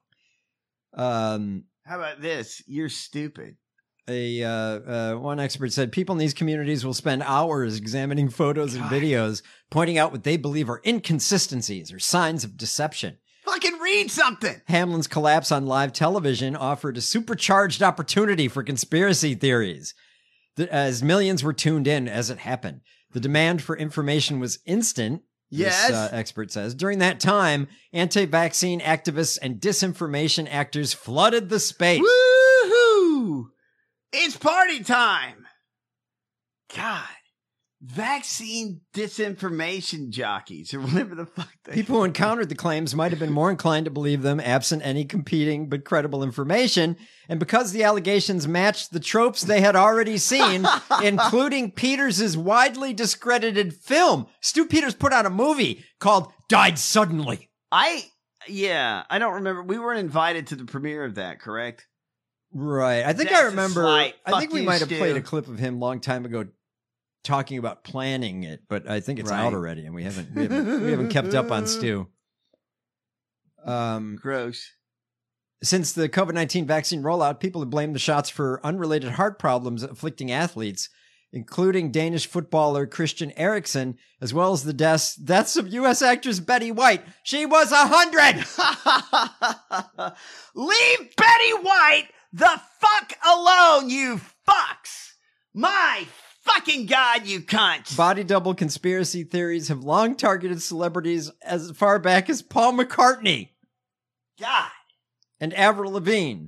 Um, How about this? You're stupid. a uh, uh, one expert said people in these communities will spend hours examining photos and videos, pointing out what they believe are inconsistencies or signs of deception. Fucking read something. Hamlin's collapse on live television offered a supercharged opportunity for conspiracy theories. The- As millions were tuned in as it happened, the demand for information was instant. Yes. This uh, expert says. During that time, anti-vaccine activists and disinformation actors flooded the space. Woohoo! It's party time. God. Vaccine disinformation jockeys or whatever the fuck they People who encountered the claims might have been more inclined to believe them absent any competing but credible information. And because the allegations matched the tropes they had already seen, including Peters' widely discredited film, Stu Peters put out a movie called Died Suddenly. I, yeah, I don't remember. We weren't invited to the premiere of that, correct? Right. I think That's I a remember. slight. I Fuck think we you, might have Stu. played a clip of him a long time ago talking about planning it, but I think it's Right. out already, and we haven't we haven't, we haven't kept up on Stu. Um, Gross. Since the COVID nineteen vaccine rollout, people have blamed the shots for unrelated heart problems afflicting athletes, including Danish footballer Christian Eriksen, as well as the deaths, deaths of U S actress Betty White. She was a hundred! Leave Betty White the fuck alone, you fucks! My fucking God, you cunts! Body double conspiracy theories have long targeted celebrities as far back as Paul McCartney God. and Avril Lavigne.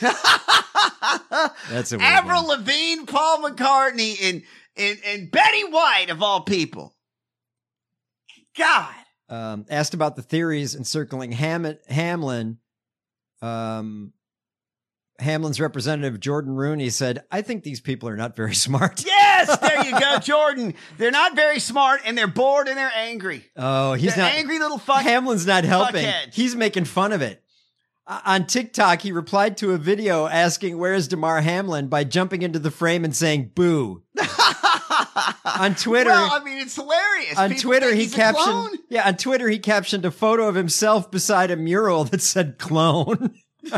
That's a weird Avril one. Lavigne, Paul McCartney, and, and, and Betty White, of all people. God. Um, asked about the theories encircling Ham- Hamlin, um, Hamlin's representative Jordan Rooney said, "I think these people are not very smart." Yes, there you go, Jordan. They're not very smart, and they're bored, and they're angry. Oh, he's They're not angry little fuck. Hamlin's not helping. fuckheads. He's making fun of it. Uh, on TikTok, he replied to a video asking, "Where's Damar Hamlin?" by jumping into the frame and saying, "Boo." On Twitter, Well, I mean, it's hilarious. on People Twitter, think he he's a captioned, clone. yeah, on Twitter, he captioned a photo of himself beside a mural that said "clone." Good,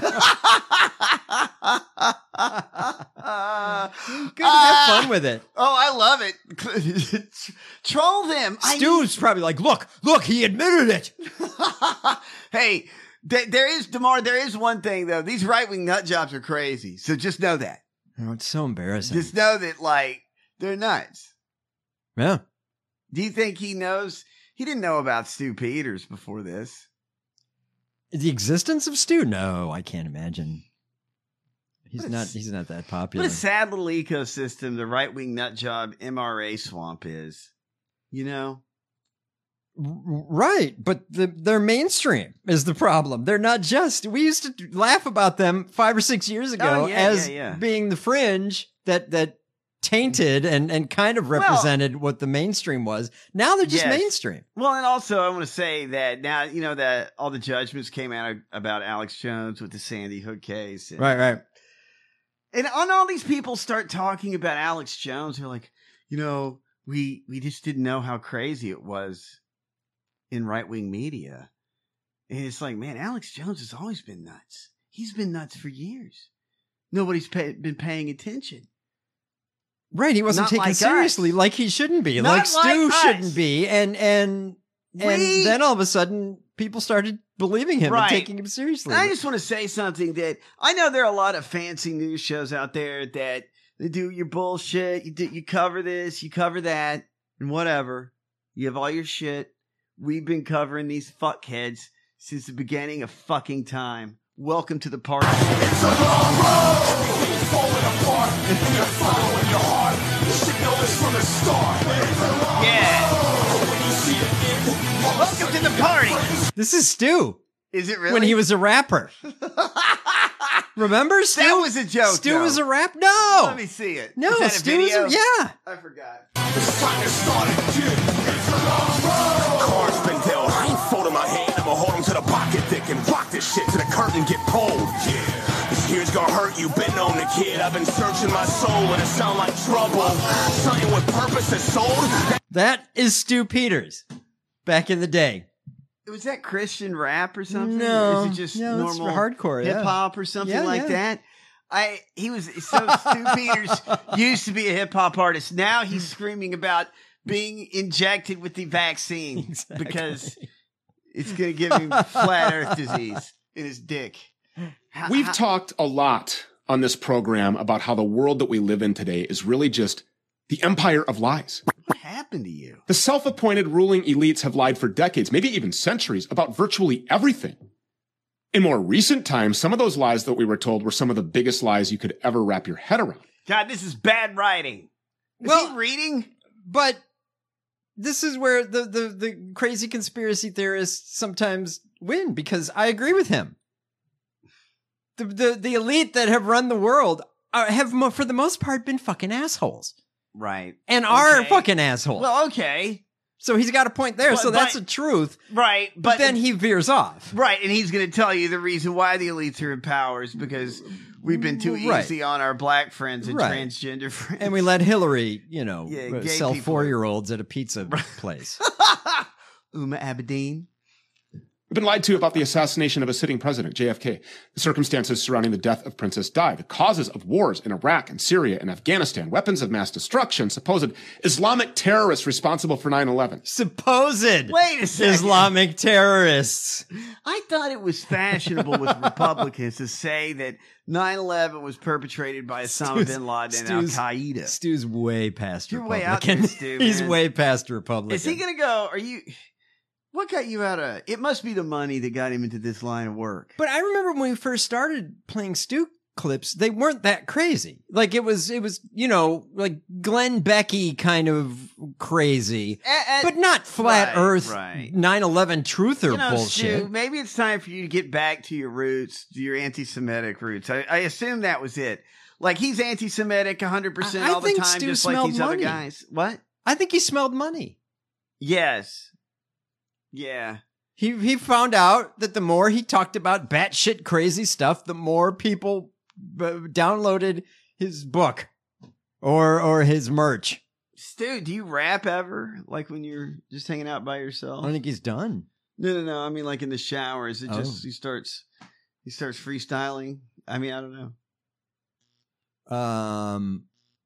have fun with it. Oh, I love it. Troll them. I Stu's probably like, look, look, he admitted it. Hey, th- there is, DeMar, there is one thing, though. These right-wing nut jobs are crazy. So just know that. Oh, it's so embarrassing. Just know that, like, they're nuts. Yeah. Do you think he knows? He didn't know about Stu Peters before this. The existence of Stu? No, I can't imagine. He's not. He's not that popular. What a sad little ecosystem the right wing nut job M R A swamp is. You know. Right, but the, they're mainstream is the problem. They're not just. We used to laugh about them five or six years ago Oh, yeah, as yeah, yeah. being the fringe that that tainted and and kind of represented what the mainstream was. Now they're just Yes. mainstream. Well, and also I want to say that now you know that all the judgments came out about Alex Jones with the Sandy Hook case. And, Right, right. And on all these people start talking about Alex Jones, they're like, you know, we we just didn't know how crazy it was in right wing media. And it's like, man, Alex Jones has always been nuts. He's been nuts for years. Nobody's pay, been paying attention. Right, he wasn't Not taken like seriously us. like he shouldn't be, Not like Stu like us. shouldn't be, and and and We- then all of a sudden people started believing him Right. and taking him seriously. I just want to say something that I know there are a lot of fancy news shows out there that they do your bullshit. You do, you cover this, you cover that, and whatever. You have all your shit. We've been covering these fuckheads since the beginning of fucking time. Welcome to the party. It's a long road. Everything's falling apart. You're following your heart. You should know this from the start. It's a long Yeah. road. When you see the end, Welcome to the party. This is Stu. Is it really? When he was a rapper. Remember Stu? That was a joke. Stu though. was a rap? No. Let me see it. No, Is that a Stu was video? a, yeah. I forgot. it's time to start again. It's a long road. Cards been dealt. I ain't folding my hand. I'ma hold them to the pocket thick and rock this shit till the curtain get pulled. Yeah. This here's gonna hurt you. Been on the kid. I've been searching my soul and it sound like trouble. Something with purpose that's sold. That is Stu Peters. Back in the day. Was that Christian rap or something? No. Or is it just No, it's normal hardcore, yeah. hip hop or something Yeah, like yeah. that? I he was so Stu Peters used to be a hip hop artist. Now he's screaming about being injected with the vaccine Exactly. because it's going to give him flat Earth disease in his dick. How- We've how- talked a lot on this program about how the world that we live in today is really just the empire of lies. What happened to you? The self-appointed ruling elites have lied for decades, maybe even centuries, about virtually everything. In more recent times, some of those lies that we were told were some of the biggest lies you could ever wrap your head around. God, this is bad writing. Is Well- he reading? But this is where the, the, the crazy conspiracy theorists sometimes win, because I agree with him. The, the, the elite that have run the world are, have, mo- for the most part, been fucking assholes. Right. And are Okay. fucking assholes. Well, okay. So he's got a point there. But- so that's but- the truth. Right. But, But, then he veers off. Right, and he's going to tell you the reason why the elites are in power is because we've been too Right. easy on our black friends and Right. transgender friends. And we let Hillary, you know, Yeah, uh, gay sell people. four-year-olds at a pizza place. Uma Abedin. We've been lied to about the assassination of a sitting president, J F K, the circumstances surrounding the death of Princess Di, the causes of wars in Iraq and Syria and Afghanistan, weapons of mass destruction, supposed Islamic terrorists responsible for nine eleven. Supposed Wait a second. Islamic terrorists. I thought it was fashionable with Republicans to say that nine eleven was perpetrated by Osama Stu's- bin Laden and Al Stu's- Qaeda. Stu's way past You're way Republican. out there, Stu, He's man. way past Republican. Is he going to go? Are you. What got you out of. It must be the money that got him into this line of work. But I remember when we first started playing Stu clips, they weren't that crazy. Like it was, it was, you know, like Glenn Becky kind of crazy, Eh, eh, but not flat right, Earth right. nine eleven truther You know, bullshit. Stu, maybe it's time for you to get back to your roots, to your anti-Semitic roots. I, I assume that was it. Like he's anti-Semitic one hundred percent I- I all the think time, Stu just like smelled these money. other guys. What? I think he smelled money. Yes. Yeah. He he found out that the more he talked about batshit crazy stuff, the more people b- downloaded his book or or his merch. Stu, do you rap ever? Like when you're just hanging out by yourself? I think he's done. No, no, no. I mean, like in the showers, it just Oh. he starts he starts freestyling. I mean, I don't know. Um,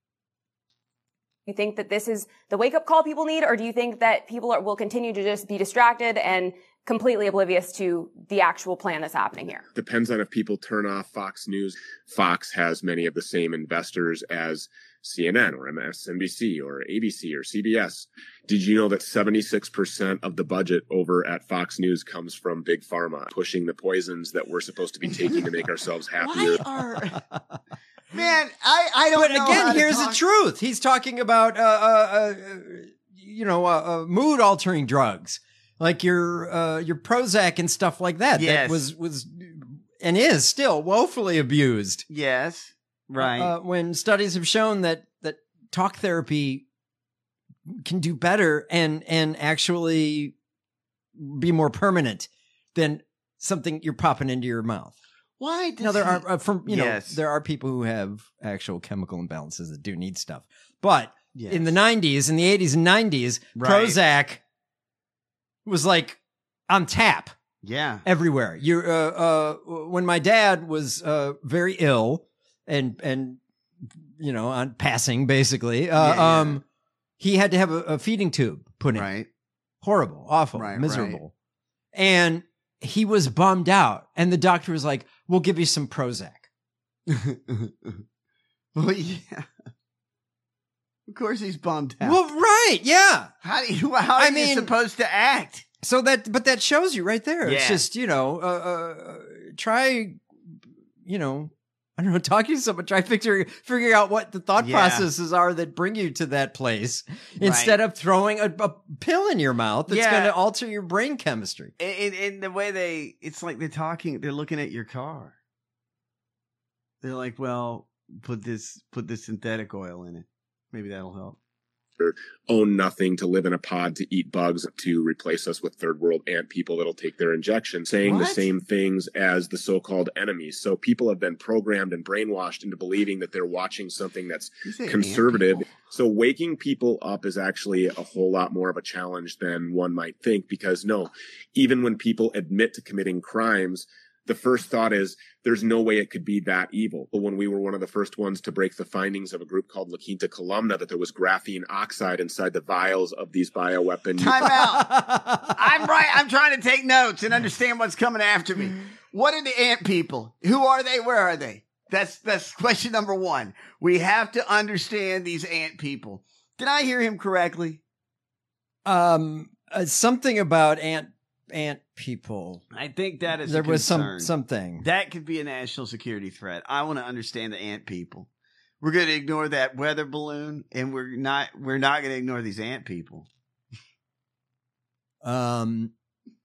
You think that this is the wake up call people need, or do you think that people are, will continue to just be distracted and completely oblivious to the actual plan that's happening here? Depends on if people turn off Fox News. Fox has many of the same investors as C N N or M S N B C or A B C or C B S. Did you know that seventy-six percent of the budget over at Fox News comes from Big Pharma, pushing the poisons that we're supposed to be taking to make ourselves happier? Why are... Man, I, I don't but know. But again, how to here's talk. the truth. He's talking about, uh, uh, uh, you know, uh, uh, mood altering drugs like your, uh, your Prozac and stuff like that. Yes. That was, was, and is still woefully abused. Yes. Right. Uh, when studies have shown that, that talk therapy can do better and, and actually be more permanent than something you're popping into your mouth. Why does Now there he... are uh, from you yes. know there are people who have actual chemical imbalances that do need stuff, but yes. in the nineties, in the eighties and nineties, right. Prozac was like on tap. Yeah, everywhere. You uh, uh, when my dad was uh, very ill and and you know on passing basically, uh, yeah, yeah. um, he had to have a, a feeding tube put in. Right, horrible, awful, right, miserable, right. and. He was bummed out, and the doctor was like, "We'll give you some Prozac." Well, yeah. Of course, he's bummed out. Well, right, yeah. How do you? How are I you mean, supposed to act? So that, but that shows you right there. Yeah. It's just you know, uh, uh, try, you know, I don't know, talking to someone, try figuring figuring out what the thought Yeah. processes are that bring you to that place, instead of throwing a, a pill in your mouth that's Yeah. going to alter your brain chemistry. In, in the way they, it's like they're talking, they're looking at your car. They're like, well, put this, put this synthetic oil in it. Maybe that'll help. Own nothing, to live in a pod, to eat bugs, to replace us with third world ant people that'll take their injection, saying What? the same things as the so-called enemies. So people have been programmed and brainwashed into believing that they're watching something that's You say ant conservative. people? So waking people up is actually a whole lot more of a challenge than one might think, because no, even when people admit to committing crimes, the first thought is there's no way it could be that evil. But when we were one of the first ones to break the findings of a group called La Quinta Columna, that there was graphene oxide inside the vials of these bioweapon. Time out. I'm right. I'm trying to take notes and understand what's coming after me. What are the ant people? Who are they? Where are they? That's that's question number one. We have to understand these ant people. Did I hear him correctly? Um, uh, something about ant ant people. I think that is there a was some concern. something That could be a national security threat. I want to understand the ant people. We're going to ignore that weather balloon, and we're not. We're not going to ignore these ant people. Um,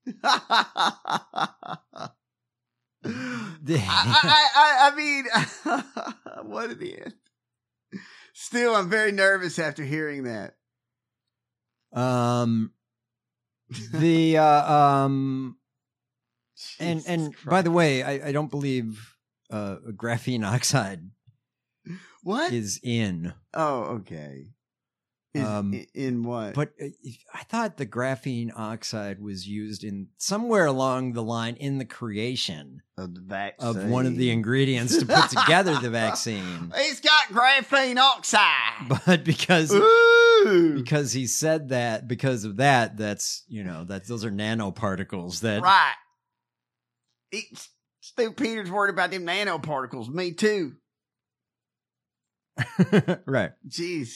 I, I, I, I mean, what are the ants? Still, I'm very nervous after hearing that. um, the uh, um, and and by the way, I, I don't believe uh, graphene oxide What? is in. Oh, okay. Is, Um, i- in what? But uh, if- I thought the graphene oxide was used in somewhere along the line in the creation of the vaccine of one of the ingredients to put together the vaccine. He's got graphene oxide. But because Ooh. because he said that, because of that, that's you know that those are nanoparticles that Right. He, Stu Peters worried about them nanoparticles. Me too. right. Jeez.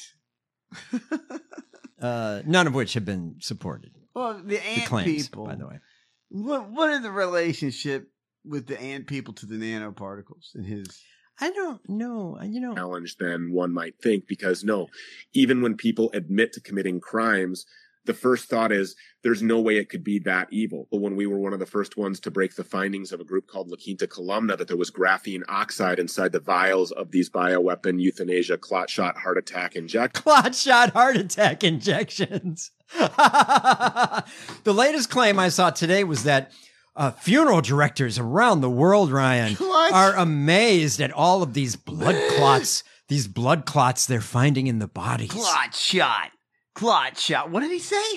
Uh, none of which have been supported. Well, the The ant claims, people, by the way. What what is the relationship with the ant people to the nanoparticles in his? I don't know. You know, challenge than one might think, because no, even when people admit to committing crimes, the first thought is there's no way it could be that evil. But when we were one of the first ones to break the findings of a group called La Quinta Columna, that there was graphene oxide inside the vials of these bioweapon euthanasia clot shot heart attack injections. Clot shot heart attack injections. The latest claim I saw today was that uh, funeral directors around the world, Ryan, What? are amazed at all of these blood clots, these blood clots they're finding in the bodies. Clot shot. Clot shot. What did he say?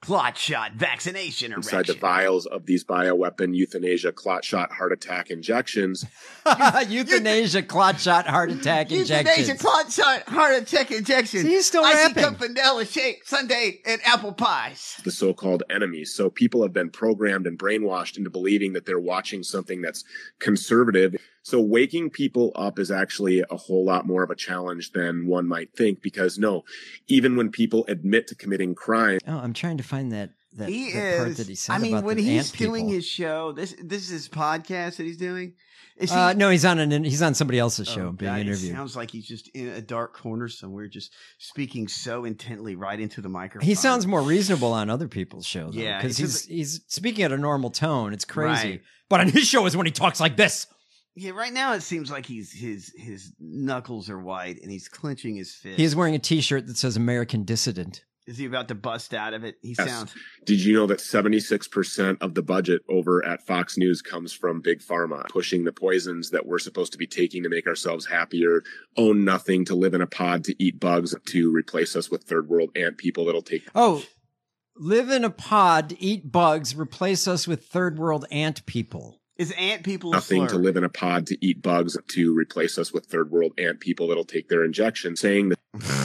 clot shot vaccination erection. Inside the vials of these bioweapon euthanasia clot shot heart attack injections. Euthanasia clot shot heart attack Euthanasia injections. clot shot heart attack injections. See, he's still Icy rapping. cup vanilla shake sundae and apple pies. The so-called enemies. So people have been programmed and brainwashed into believing that they're watching something that's conservative. So waking people up is actually a whole lot more of a challenge than one might think, because no, even when people admit to committing crime. Oh, I'm trying to find that, that, He that part is. that he said I mean, about when the he's ant doing people. his show, this this is his podcast that he's doing. Is he? Uh, no, he's on an he's on somebody else's show Oh, being God, interviewed. It sounds like he's just in a dark corner somewhere, just speaking so intently right into the microphone. He sounds more reasonable on other people's shows. Yeah, because it's he's he's speaking at a normal tone. It's crazy. Right. But on his show is when he talks like this. Yeah, right now it seems like he's his his knuckles are white and he's clenching his fist. He's wearing a T-shirt that says "American Dissident." Is he about to bust out of it? He Yes. sounds. Did you know that seventy-six percent of the budget over at Fox News comes from Big Pharma, pushing the poisons that we're supposed to be taking to make ourselves happier, own nothing, to live in a pod, to eat bugs, to replace us with third world ant people that'll take. Oh, live in a pod, eat bugs, replace us with third world ant people. Is ant people a Nothing to slur? live in a pod, to eat bugs, to replace us with third world ant people that'll take their injection, saying that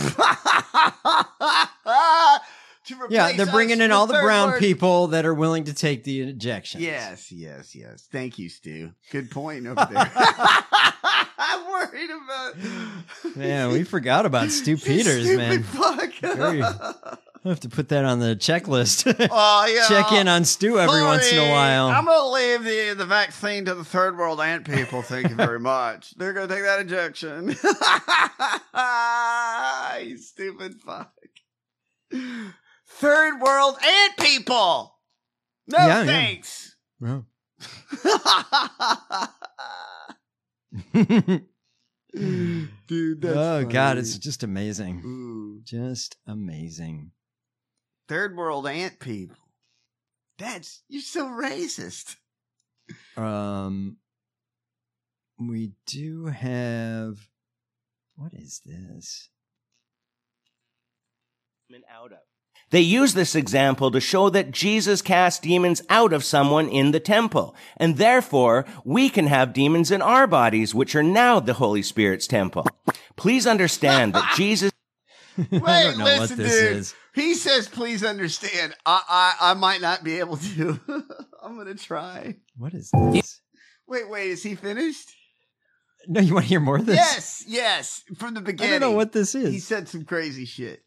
To Yeah, replace they're us bringing in with all the third brown world- people that are willing to take the injection. Yes, yes, yes. Thank you, Stu. Good point over there. I'm worried about. Man, we forgot about Stu Peters, Stupid man. fuck. Very- I'll have to put that on the checklist. Oh, yeah. Check in on Stu every once in a Sorry, while. I'm going to leave the, the vaccine to the third world ant people. Thank you very much. They're going to take that injection. You stupid fuck. Third world ant people. No Yeah, yeah. thanks. Wow. Dude, that's oh God, funny. it's just amazing. Ooh. Just amazing. Third world ant people. That's, you're so racist. Um, we do have. What is this? Out of. They use this example to show that Jesus cast demons out of someone in the temple, and therefore we can have demons in our bodies, which are now the Holy Spirit's temple. Please understand that Jesus. Wait, I don't know listen, what this dude. is. He says, "Please understand. I, I, I might not be able to. I'm gonna try." What is this? Wait, wait. Is he finished? No, you want to hear more of this? Yes, yes. From the I beginning. don't know what this is. He said some crazy shit.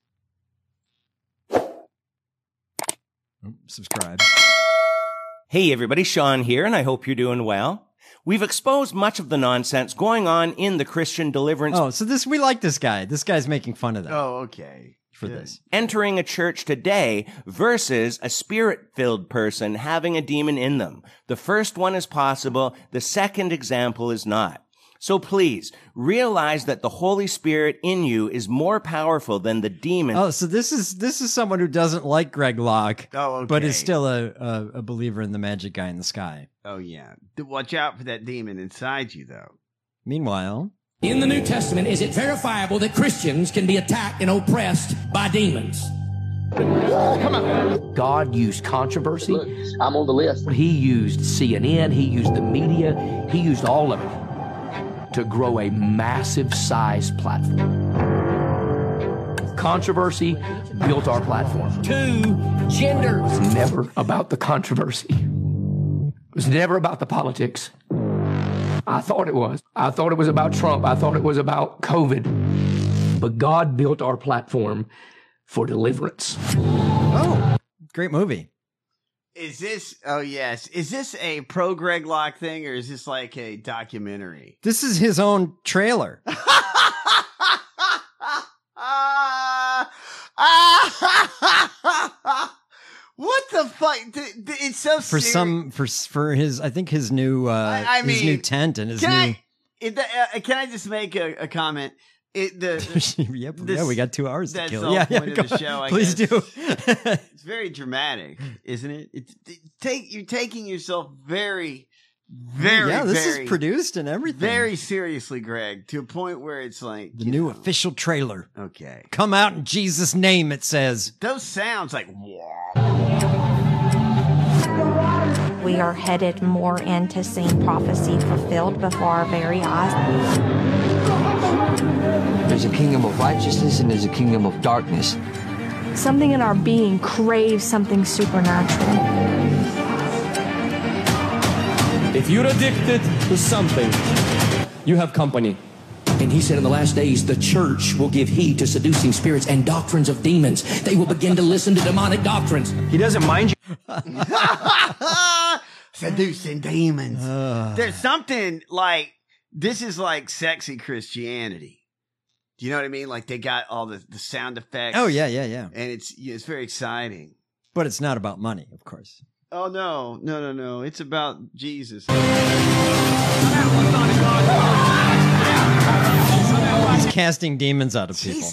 Oh, subscribe. Hey everybody, Sean here, and I hope you're doing well. We've exposed much of the nonsense going on in the Christian deliverance. Oh, so this we like this guy. This guy's making fun of them. Oh, okay. For this. Entering a church today versus a spirit-filled person having a demon in them. The first one is possible. The second example is not. So please, realize that the Holy Spirit in you is more powerful than the demon. Oh, so this is this is someone who doesn't like Greg Locke, Oh, okay. but is still a, a a believer in the magic guy in the sky. Oh, yeah. D- Watch out for that demon inside you, though. Meanwhile, In the New Testament, is it verifiable that Christians can be attacked and oppressed by demons? Come on. God used controversy. Look, I'm on the list. He used C N N. He used the media. He used all of it to grow a massive size platform. Controversy built our platform. Two, gender. It was never about the controversy. It was never about the politics. I thought it was. I thought it was about Trump. I thought it was about COVID. But God built our platform for deliverance. oh, great movie. Is this? Oh, yes. Is this a pro Greg Locke thing, or is this like a documentary? This is his own trailer. What the fuck? D- d- It's so For serious. some for for his I think his new uh I- I his new mean, tent and his Can new I? It, uh, can I just make a, a comment? It the yep, this- yeah, we got two hours to that's kill. the whole Yeah, yeah, point go of the show. I please guess. do. It's very dramatic, isn't it? It's it, take you're taking yourself very, very, yeah, this very, is produced and everything. very seriously, Greg, to a point where it's like the you new know, official trailer. Okay, Come out in Jesus' name, it says. those sounds like. Wah. we are headed more into seeing prophecy fulfilled before our very eyes. There's a kingdom of righteousness and there's a kingdom of darkness. Something in our being craves something supernatural. If you're addicted to something, you have company. And he said in the last days, the church will give heed to seducing spirits and doctrines of demons. They will begin to listen to demonic doctrines. He doesn't mind you. Seducing demons. There's something like, this is like sexy Christianity. Do you know what I mean? Like they got all the, the sound effects. Oh, yeah, yeah, yeah. And it's it's very exciting. But it's not about money, of course. Oh, no, no, no, no. It's about Jesus. He's casting demons out of people.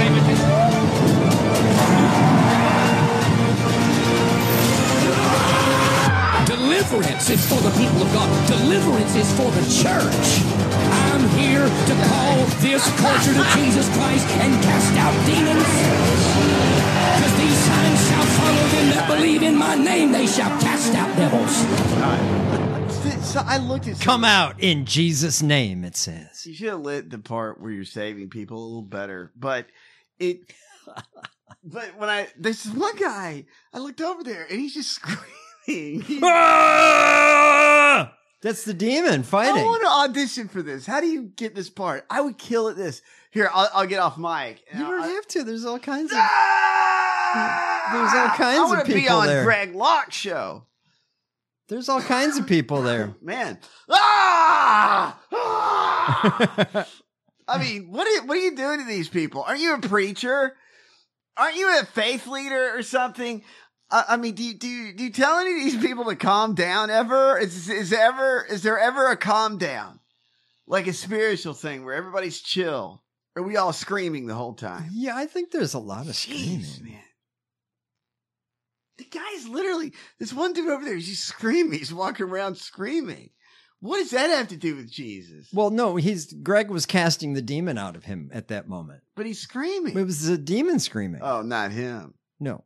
Deliverance is for the people of God. Deliverance is for the church. I'm here to call this culture to Jesus Christ and cast out demons. Because these signs shall follow them that believe in my name. They shall cast out devils. So I looked at Come out in Jesus' name, it says. You should have lit the part where you're saving people a little better. But it but when I there's this one guy, I looked over there and he's just screaming. He's, Ah! That's the demon fighting. I want to audition for this. How do you get this part? I would kill at this. Here, I'll, I'll get off mic. You don't I'll, have to. There's all kinds of Ah! There's all kinds I of want to people be on there. Greg Locke's show. There's all kinds of people there. Man. Ah! Ah! I mean, what are, you, what are you doing to these people? Aren't you a preacher? Aren't you a faith leader or something? I, I mean, do you, do you do you tell any of these people to calm down ever? Is is there ever is there ever a calm down, like a spiritual thing where everybody's chill? Or are we all screaming the whole time? Yeah, I think there's a lot of screaming. Jeez, man. The guy's literally, this one dude over there, he's just screaming. He's walking around screaming. What does that have to do with Jesus? Well, no, he's Greg was casting the demon out of him at that moment. But he's screaming. It was the demon screaming. Oh, not him. No.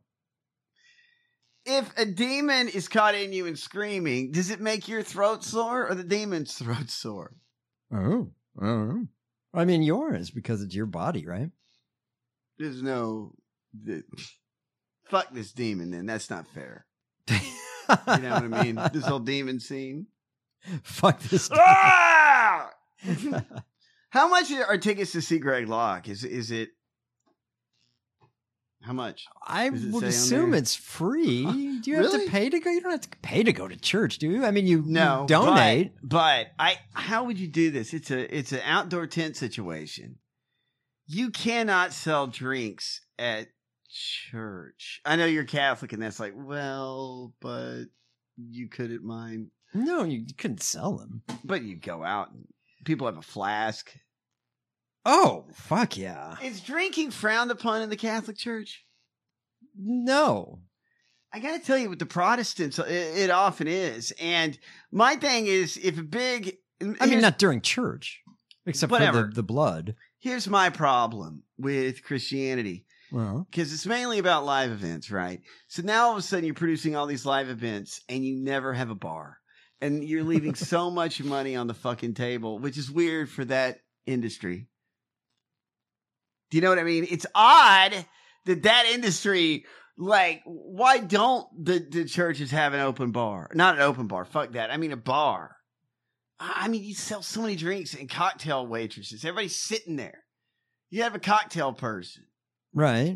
If a demon is caught in you and screaming, does it make your throat sore or the demon's throat sore? Oh, oh. I mean, yours, because it's your body, right? There's no... The, fuck this demon, then. That's not fair. You know what I mean? This whole demon scene. Fuck this demon. Ah! How much are tickets to see Greg Locke? Is is it... How much? I Does it would say on assume there? it's free. Do you have Really? to pay to go? You don't have to pay to go to church, do you? I mean, you, No, you donate. But, but I, how would you do this? It's a, it's an outdoor tent situation. You cannot sell drinks at church. I know you're Catholic, and that's like, well, but you couldn't mind. No, you couldn't sell them. But you go out and people have a flask. Oh, fuck yeah. Is drinking frowned upon in the Catholic Church? No. I got to tell you, with the Protestants, it, it often is. And my thing is, if a big... I mean, not during church, except Whatever. for the, the blood. Here's my problem with Christianity. Well, Because it's mainly about live events, right? So now all of a sudden you're producing all these live events and you never have a bar. And you're leaving so much money on the fucking table, which is weird for that industry. Do you know what I mean? It's odd that that industry, like, why don't the, the churches have an open bar? Not an open bar. Fuck that. I mean, a bar. I mean, you sell so many drinks and cocktail waitresses. Everybody's sitting there. You have a cocktail person. right.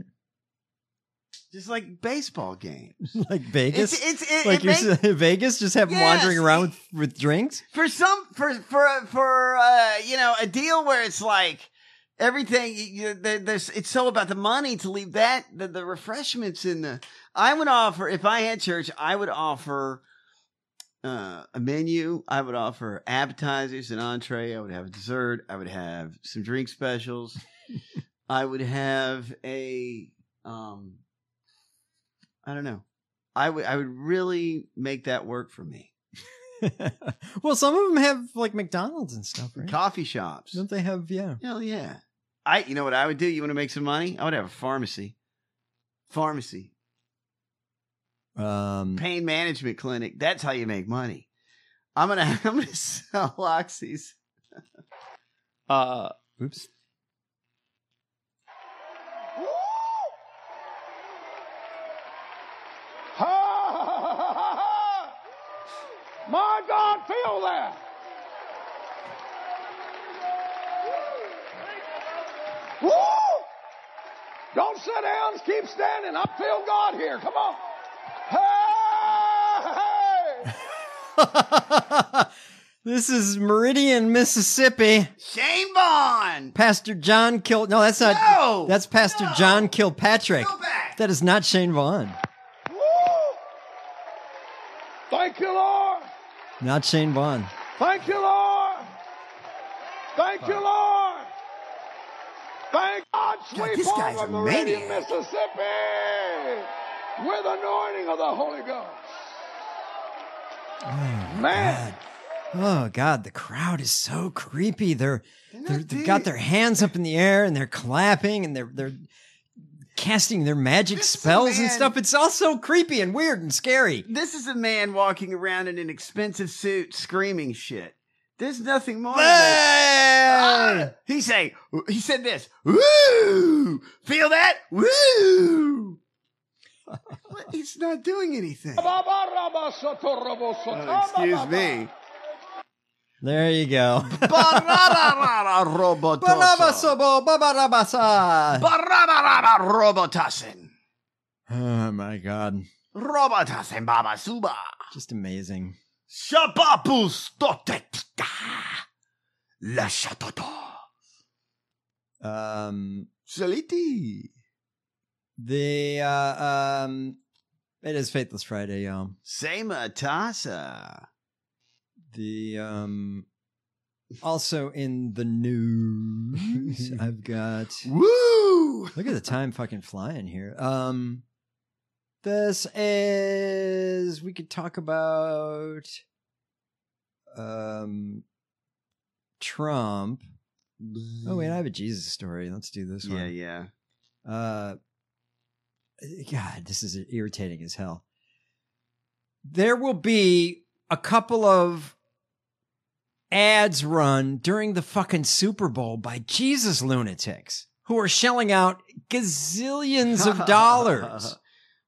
Just like baseball games. Like Vegas? It's, it's, it, like it you're makes- s- Vegas, just have them Yes. wandering around with, with drinks? for some for for for uh you know, a deal where it's like everything you, you, there, there's it's so about the money to leave that the, the refreshments in the I would offer, if I had church, I would offer uh a menu. I would offer appetizers, an entree. I would have a dessert. I would have some drink specials. I would have a um I don't know. I would I would really make that work for me. Well, some of them have like McDonald's and stuff, right? Coffee shops. Don't they have, yeah. Hell yeah. I you know what I would do? You want to make some money? I would have a pharmacy. Pharmacy. Um, Pain management clinic. That's how you make money. I'm gonna I'm gonna sell oxys. uh, oops. My God, feel that. Woo! Don't sit down, keep standing. I feel God here. Come on. Hey! This is Meridian, Mississippi. Shane Vaughn. Pastor John Kil. No, that's not. No! That's Pastor No! John Kilpatrick. Go back. That is not Shane Vaughn. Woo! Thank you, Lord. Not Shane Vaughn. Thank you, Lord. Thank you, Lord. Thank God, sweep this guy's over a Meridian, maniac. Mississippi, with anointing of the Holy Ghost. Man. Oh God, the crowd is so creepy. They're, they're they've got their hands up in the air and they're clapping and they're they're casting their magic spells and man- stuff. It's all so creepy and weird and scary. This is a man walking around in an expensive suit screaming shit. There's nothing more. Hey! Ah! He say he said this. Woo! Feel that? Woo! What? He's not doing anything. Oh, excuse me. There you go. Robotoso. Barabasobo, babarabasa. Robotasen. Oh my God. Robotasen babasuba. Just amazing. Shabapus totetika. La shatoto. Um, Saliti. the uh, um, it is Faithless Friday, y'all. Sema tasa. The um, also in the news, I've got. Woo! Look at the time fucking flying here. Um, this is we could talk about um Trump. Oh wait, I have a Jesus story. Let's do this one. Yeah, yeah. Uh, God, this is irritating as hell. There will be a couple of ads run during the fucking Super Bowl by Jesus lunatics who are shelling out gazillions of dollars.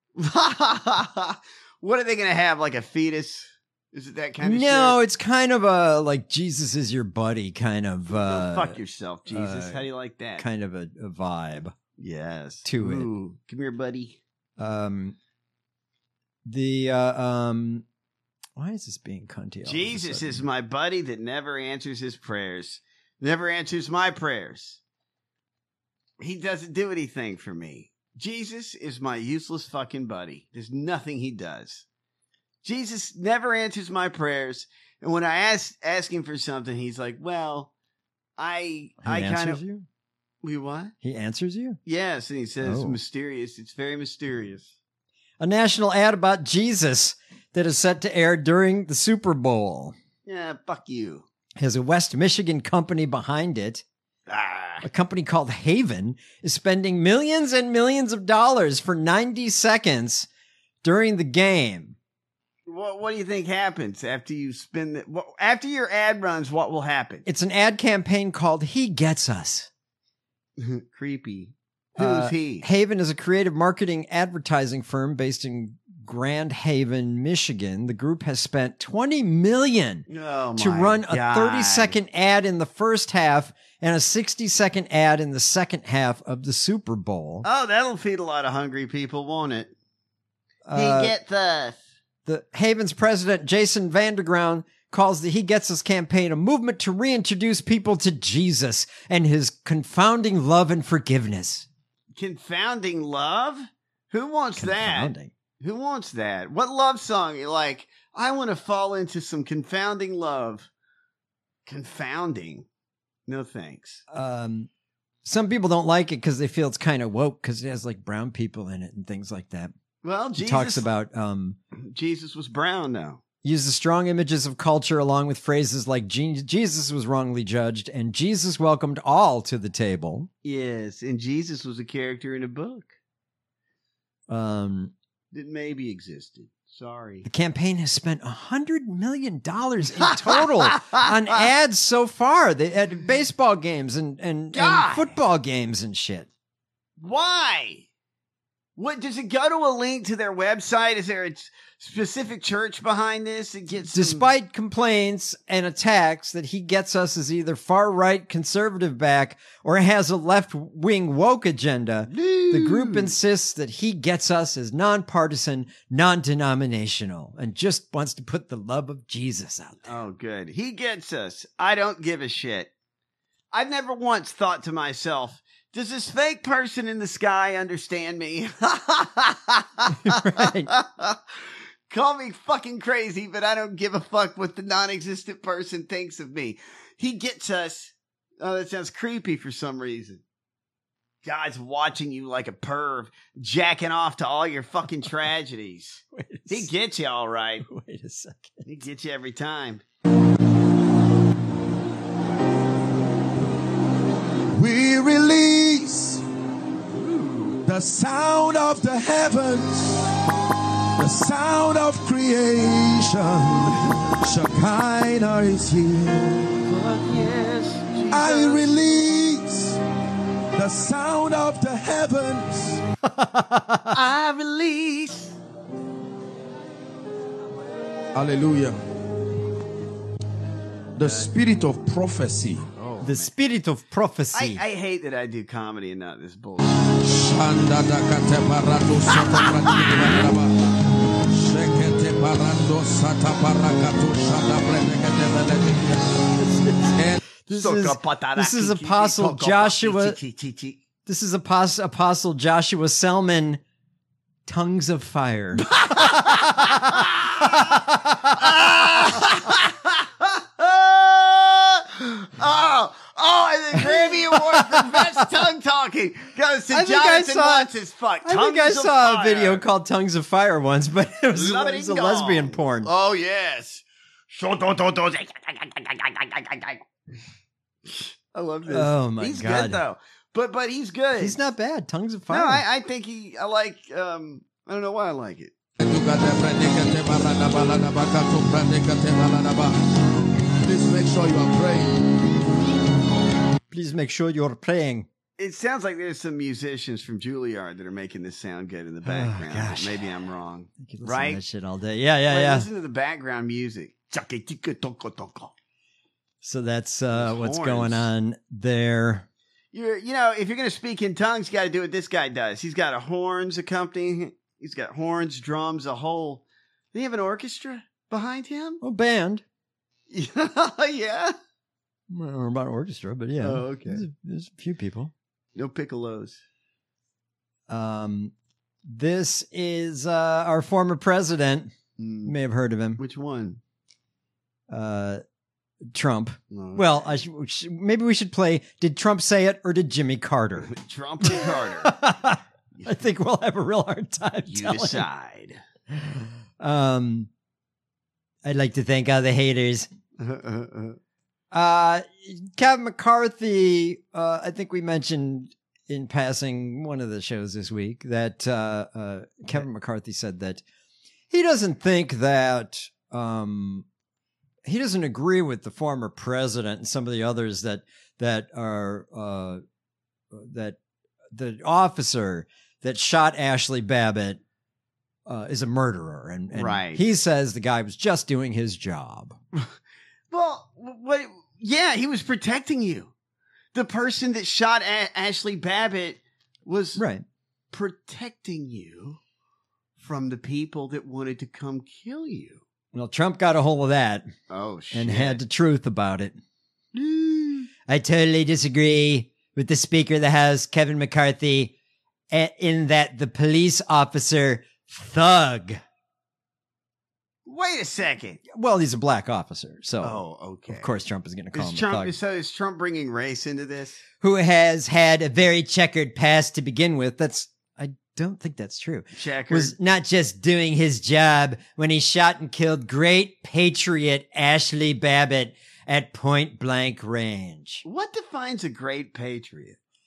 What are they going to have? Like a fetus? Is it that kind of No, shit? it's kind of a like Jesus is your buddy kind of. Uh, Go fuck yourself, Jesus. uh, How do you like that? Kind of a, a vibe. Yes. To it. Ooh, come here, buddy. Um, the uh, um, why is this being cunty? all of a Jesus sudden? is my buddy that never answers his prayers, never answers my prayers. He doesn't do anything for me. Jesus is my useless fucking buddy. There's nothing he does. Jesus never answers my prayers, and when I ask ask him for something, he's like, "Well, I He I kind answers of you. we what? He answers you. Yes," and he says, Oh. "Mysterious. It's very mysterious." A national ad about Jesus that is set to air during the Super Bowl Yeah, fuck you. has a West Michigan company behind it. Ah. A company called Haven is spending millions and millions of dollars for ninety seconds during the game. What What do you think happens after you spend the, what, after your ad runs? What will happen? It's an ad campaign called He Gets Us. Creepy. Who's Uh, he? Haven is a creative marketing advertising firm based in Grand Haven, Michigan. The group has spent twenty million Oh to my run a God. thirty second ad in the first half and a sixty second ad in the second half of the Super Bowl. Oh, that'll feed a lot of hungry people, won't it? Uh, he gets us. The Haven's president, Jason Vanderground, calls the He Gets Us campaign a movement to reintroduce people to Jesus and his confounding love and forgiveness. Confounding love? Who wants Confounding. that? Who wants that? What love song? You're like, I want to fall into some confounding love. Confounding. No thanks. Um, some people don't like it because they feel it's kind of woke because it has like brown people in it and things like that. Well, He Jesus talks about um, Jesus was brown now. uses strong images of culture along with phrases like Je- Jesus was wrongly judged and Jesus welcomed all to the table. Yes, and Jesus was a character in a book. Um, that maybe existed. Sorry. The campaign has spent one hundred million dollars in total on ads so far. They had baseball games and, and, and football games and shit. Why? What does it go to a link to their website? Is there a specific church behind this? It gets some... Despite complaints and attacks that he gets us as either far-right conservative back or has a left-wing woke agenda, Dude. the group insists that he gets us as nonpartisan, non-denominational, and just wants to put the love of Jesus out there. Oh, good. He gets us. I don't give a shit. I've never once thought to myself, does this fake person in the sky understand me? Right. Call me fucking crazy, but I don't give a fuck what the non-existent person thinks of me. He gets us. Oh, that sounds creepy for some reason. God's watching you like a perv, jacking off to all your fucking tragedies. He gets you all right. Wait a second. He gets you every time. We release the sound of the heavens, the sound of creation. Shekinah is here. Yes, I release the sound of the heavens. I release. Hallelujah. The spirit of prophecy. The spirit of prophecy. I, I hate that I do comedy and not this bullshit. This is, this is Apostle Joshua. This is Apostle, Apostle Joshua Selman. Tongues of Fire. Oh, oh, and the Grammy Award for Best Tongue Talking goes to I think I Jonathan saw- What's his fuck. I think I Tongues of saw a Fire. video called Tongues of Fire once, but it was, it was a Love-a-ding-dong. lesbian porn. Oh, yes. I love this. Oh, my he's God. good, though. But but he's good. He's not bad. Tongues of Fire. No, I, I think he, I like, um, I don't know why I like it. Please make sure you are praying. Please make sure you're praying. It sounds like there's some musicians from Juilliard that are making this sound good in the background. gosh. Maybe I'm wrong. You can listen Right? to that shit all day. Yeah, yeah, Wait, yeah. Listen to the background music. So that's uh, Those what's horns. going on there. You're, you know, if you're going to speak in tongues, you got to do what this guy does. He's got a horns accompanying him. He's got horns, drums, a whole. Does he have an orchestra behind him? Oh, band. Yeah. I don't know about orchestra, but yeah. Oh, okay. There's a, there's a few people. No piccolos. Um, this is uh, our former president. You may have heard of him. Which one? Uh, Trump. No. Well, I sh- sh- maybe we should play. Did Trump say it or did Jimmy Carter? Trump or Carter? I think we'll have a real hard time. You telling. decide. Um, I'd like to thank all the haters. Uh, Kevin McCarthy, uh, I think we mentioned in passing one of the shows this week that uh, uh, Kevin McCarthy said that he doesn't think that um, he doesn't agree with the former president and some of the others that that are uh, that the officer that shot Ashley Babbitt uh, is a murderer, and, and Right. he says the guy was just doing his job. Well, what? Yeah, he was protecting you. The person that shot a- Ashley Babbitt was right protecting you from the people that wanted to come kill you. Well, Trump got a hold of that. Oh, shit. And had the truth about it. I totally disagree with the Speaker of the House, Kevin McCarthy, a- in that the police officer thug. Wait a second. Well, he's a black officer, so Oh, okay. of course Trump is going to call Is him a Trump, thug. so is Trump bringing race into this? Who has had a very checkered past to begin with. That's I don't think that's true. Checkered. Was not just doing his job when he shot and killed great patriot Ashley Babbitt at point blank range. What defines a great patriot?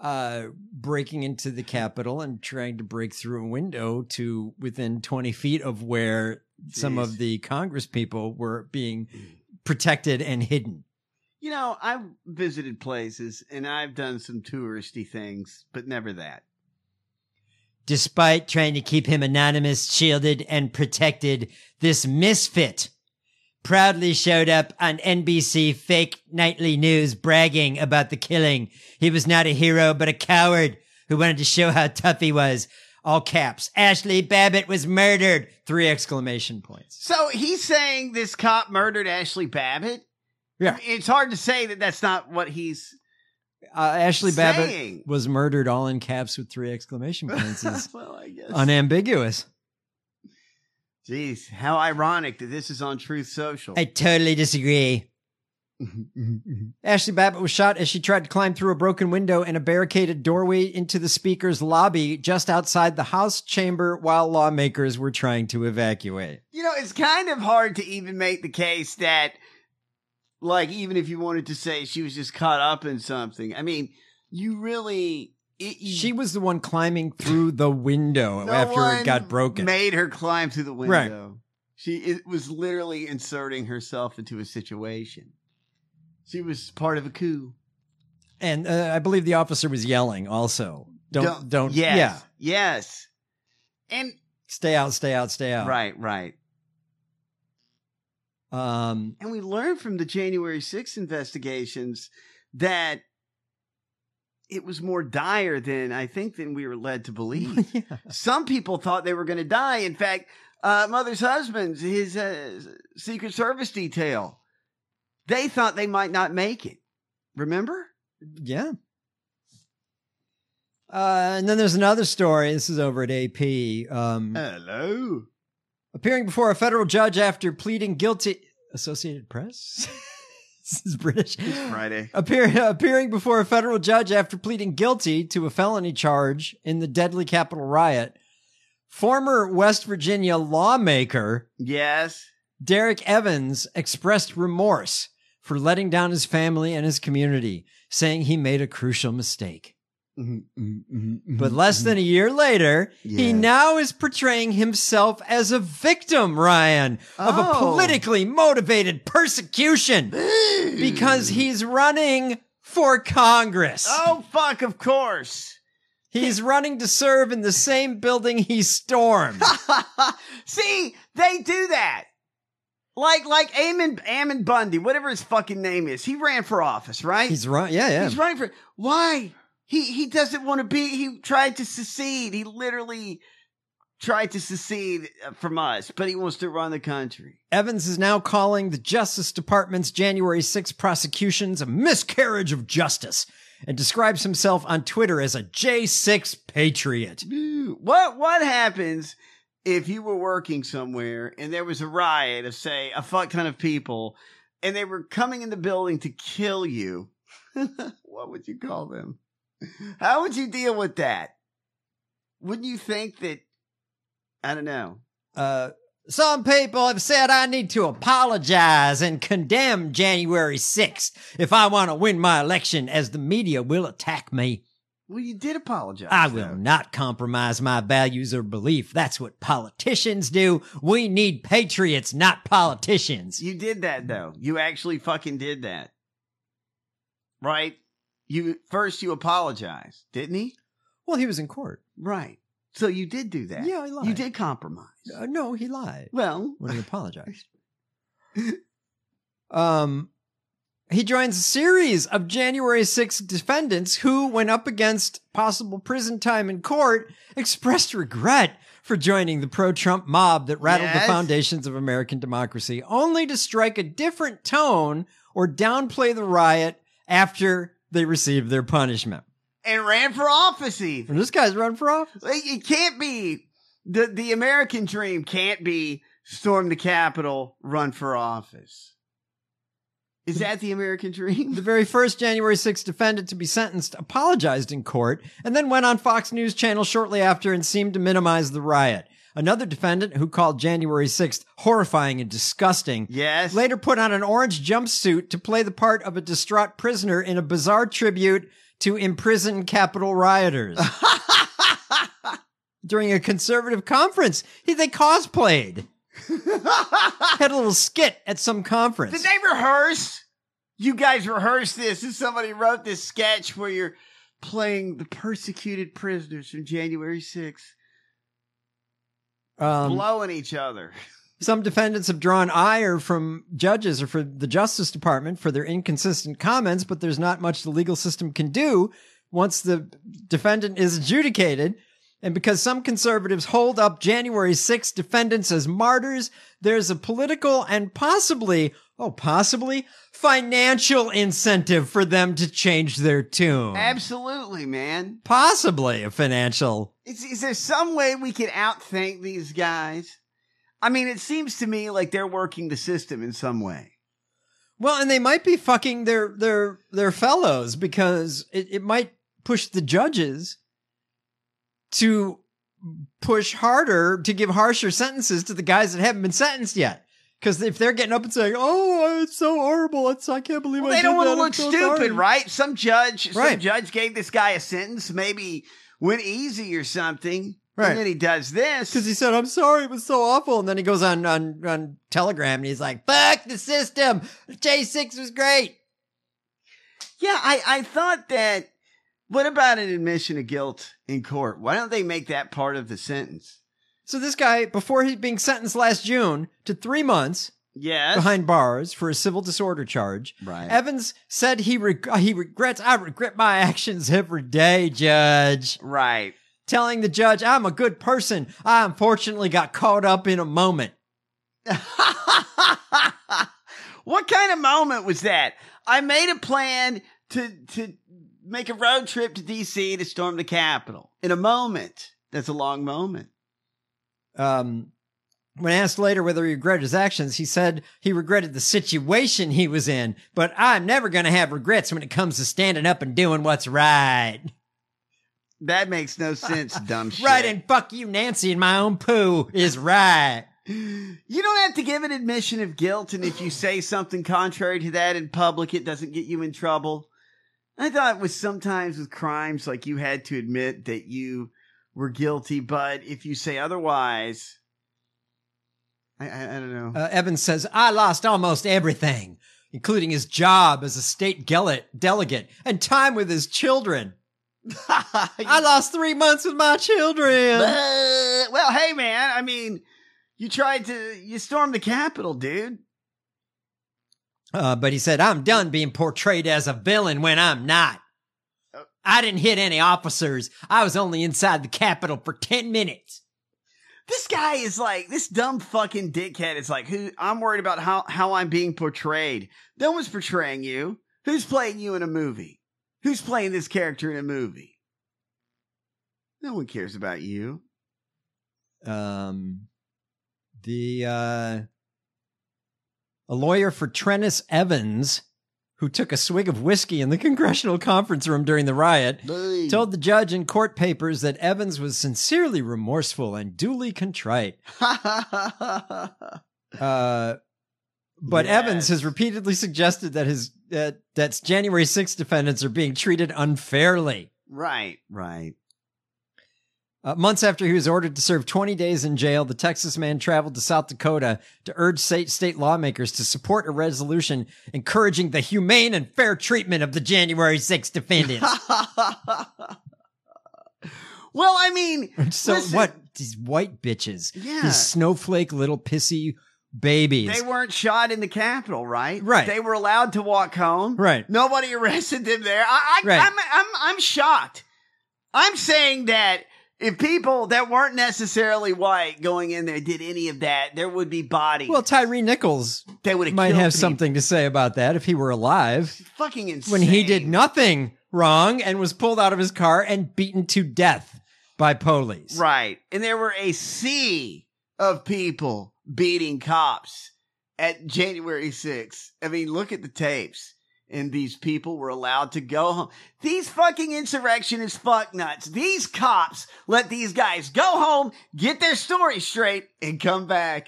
uh, breaking into the Capitol and trying to break through a window to within twenty feet of where Jeez. some of the Congress people were being protected and hidden. You know, I've visited places and I've done some touristy things, but never that. Despite trying to keep him anonymous, shielded, and protected, this misfit proudly showed up on N B C fake nightly news bragging about the killing. He was not a hero, but a coward who wanted to show how tough he was. All caps. Ashley Babbitt was murdered. Three exclamation points. So he's saying this cop murdered Ashley Babbitt? Yeah. It's hard to say that that's not what he's uh, Ashley saying. Babbitt was murdered all in caps with three exclamation points. Is well, I guess. Unambiguous. Jeez, how ironic that this is on Truth Social. I totally disagree. Ashley Babbitt was shot as she tried to climb through a broken window and a barricaded doorway into the Speaker's lobby just outside the House chamber while lawmakers were trying to evacuate. You know, it's kind of hard to even make the case that, like, even if you wanted to say she was just caught up in something, I mean, you really... It, you, she was the one climbing through the window no after it got broken. Made her climb through the window. Right. She it was literally inserting herself into a situation. She was part of a coup. And uh, I believe the officer was yelling also. Don't, don't, don't yes, yeah. Yes. And stay out, stay out, stay out. Right, right. Um, and we learned from the January sixth investigations that it was more dire than I think than we were led to believe. Yeah. Some people thought they were going to die. In fact, uh, Mother's husband, his uh, Secret Service detail, they thought they might not make it. Remember? Yeah. Uh, and then there's another story. This is over at A P. Um, Hello. Appearing before a federal judge after pleading guilty. Associated Press? This is British. It's Friday. Appear, appearing before a federal judge after pleading guilty to a felony charge in the deadly Capitol riot, former West Virginia lawmaker yes, Derek Evans expressed remorse for letting down his family and his community, saying he made a crucial mistake. Mm-hmm, mm-hmm, but less than a year later, yeah. he now is portraying himself as a victim, Ryan, of oh. a politically motivated persecution because he's running for Congress. Oh, fuck, of course. He's running to serve in the same building he stormed. See, they do that. Like, like Ammon, Ammon Bundy, whatever his fucking name is. He ran for office, right? He's run, yeah, yeah. He's running for, why? He he doesn't want to be, he tried to secede. He literally tried to secede from us, but he wants to run the country. Evans is now calling the Justice Department's January sixth prosecutions a miscarriage of justice and describes himself on Twitter as a J six patriot. What, what happens if you were working somewhere and there was a riot of, say, a fuck ton of people and they were coming in the building to kill you? What would you call them? How would you deal with that? Wouldn't you think that, I don't know. Uh, some people have said I need to apologize and condemn January sixth if I want to win my election, as the media will attack me. Well, you did apologize. I will though. not compromise my values or belief. That's what politicians do. We need patriots, not politicians. You did that, though. You actually fucking did that. Right? You first you apologized, didn't he? Well, he was in court. Right. So you did do that. Yeah, he lied. You did compromise. Uh, no, he lied. Well, when he apologized. um, he joins a series of January sixth defendants who, when up against possible prison time in court, expressed regret for joining the pro-Trump mob that rattled yes. the foundations of American democracy, only to strike a different tone or downplay the riot after they received their punishment. And ran for office even. This guy's run for office. It can't be, the, the American dream can't be storm the Capitol, run for office. Is that the American dream? The very first January sixth defendant to be sentenced apologized in court and then went on Fox News Channel shortly after and seemed to minimize the riot. Another defendant, who called January sixth horrifying and disgusting, yes, later put on an orange jumpsuit to play the part of a distraught prisoner in a bizarre tribute to imprisoned Capitol rioters. During a conservative conference, he, they cosplayed. Had a little skit at some conference. Did they rehearse? You guys rehearsed this, and somebody wrote this sketch where you're playing the persecuted prisoners from January sixth, Um, blowing each other. Some defendants have drawn ire from judges or for the Justice Department for their inconsistent comments, but there's not much the legal system can do once the defendant is adjudicated. And because some conservatives hold up January sixth defendants as martyrs, there's a political and possibly, oh, possibly financial incentive for them to change their tune. Absolutely, man. Possibly a financial. Is, is there some way we can outthink these guys? I mean, it seems to me like they're working the system in some way. Well, and they might be fucking their their their fellows, because it, it might push the judges to push harder, to give harsher sentences to the guys that haven't been sentenced yet. Because if they're getting up and saying, "Oh, it's so horrible! It's I can't believe well, I they did don't want to that. look so stupid, sorry." right? Some judge, Right. some judge gave this guy a sentence, maybe went easy or something, Right. and then he does this Because he said, "I'm sorry, it was so awful," and then he goes on on on Telegram and he's like, "Fuck the system. J six was great." Yeah, I I thought that. What about an admission of guilt in court? Why don't they make that part of the sentence? So this guy, before he being sentenced last June to three months yes. behind bars for a civil disorder charge, right. Evans said he reg- he regrets, "I regret my actions every day, Judge." Right. Telling the judge, "I'm a good person. I unfortunately got caught up in a moment." What kind of moment was that? I made a plan to to make a road trip to D C to storm the Capitol. In a moment. That's a long moment. Um, when asked later whether he regretted his actions, he said he regretted the situation he was in, but I'm never going to have regrets when it comes to standing up and doing what's right. That makes no sense, dumb shit. Right, and fuck you, Nancy, and my own poo is right. You don't have to give an admission of guilt, and if you say something contrary to that in public, it doesn't get you in trouble. I thought it was sometimes with crimes like you had to admit that you were guilty, but if you say otherwise, I, I, I don't know. Uh, Evans says, "I lost almost everything, including his job as a state gele- delegate and time with his children. I lost three months with my children." Uh, well, hey, man, I mean, you tried to, you stormed the Capitol, dude. Uh, but he said, "I'm done being portrayed as a villain when I'm not. I didn't hit any officers. I was only inside the Capitol for ten minutes. This guy is like, this dumb fucking dickhead is like, who I'm worried about how, how I'm being portrayed. No one's portraying you. Who's playing you in a movie? Who's playing this character in a movie? No one cares about you." Um, the, uh, a lawyer for Trennis Evans, who took a swig of whiskey in the congressional conference room during the riot, Hey. told the judge in court papers that Evans was sincerely remorseful and duly contrite. uh, but Yes. Evans has repeatedly suggested that his uh, that January sixth defendants are being treated unfairly. Right, right. Uh, months after he was ordered to serve twenty days in jail, the Texas man traveled to South Dakota to urge state, state lawmakers to support a resolution encouraging the humane and fair treatment of the January sixth defendants. Well, I mean, So listen, what? These white bitches. Yeah. These snowflake little pissy babies. They weren't shot in the Capitol, right? Right. They were allowed to walk home. Right. Nobody arrested them there. I, I, Right. I'm, I'm, I'm shocked. I'm saying that if people that weren't necessarily white going in there did any of that, there would be bodies. Well, Tyree Nichols They would have might killed have people. something to say about that if he were alive. Fucking insane. When he did nothing wrong and was pulled out of his car and beaten to death by police. Right. And there were a sea of people beating cops at January sixth. I mean, look at the tapes. and these people were allowed to go home. These fucking insurrectionists fuck nuts. These cops let these guys go home, get their story straight, and come back.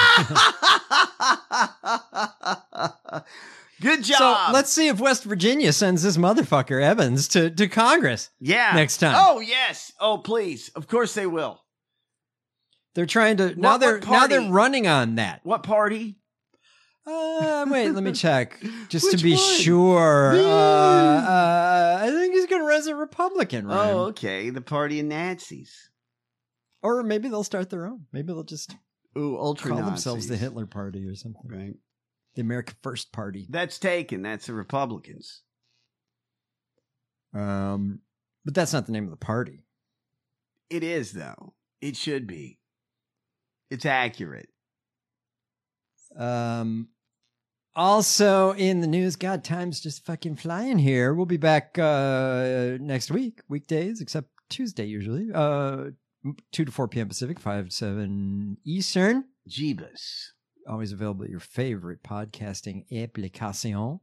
Good job. So let's see if West Virginia sends this motherfucker Evans to, to Congress. Yeah. Next time. Oh, yes. Oh, please. Of course they will. They're trying to, now What- they're, what now party? they're running on that. What party? Uh, wait, let me check. Just to Which be one? sure. Uh, uh, I think he's going to run as a Republican, right? Oh, okay. The party of Nazis. Or maybe they'll start their own. Maybe they'll just Ooh, ultra call Nazis. themselves the Hitler Party or something. Right. The America First Party. That's taken. That's the Republicans. Um, but that's not the name of the party. It is, though. It should be. It's accurate. Um, also in the news, God, time's just fucking flying here. We'll be back uh, next week, weekdays, except Tuesday usually. Uh, two to four p.m. Pacific, five to seven Eastern. Jeebus. Always available at your favorite podcasting application.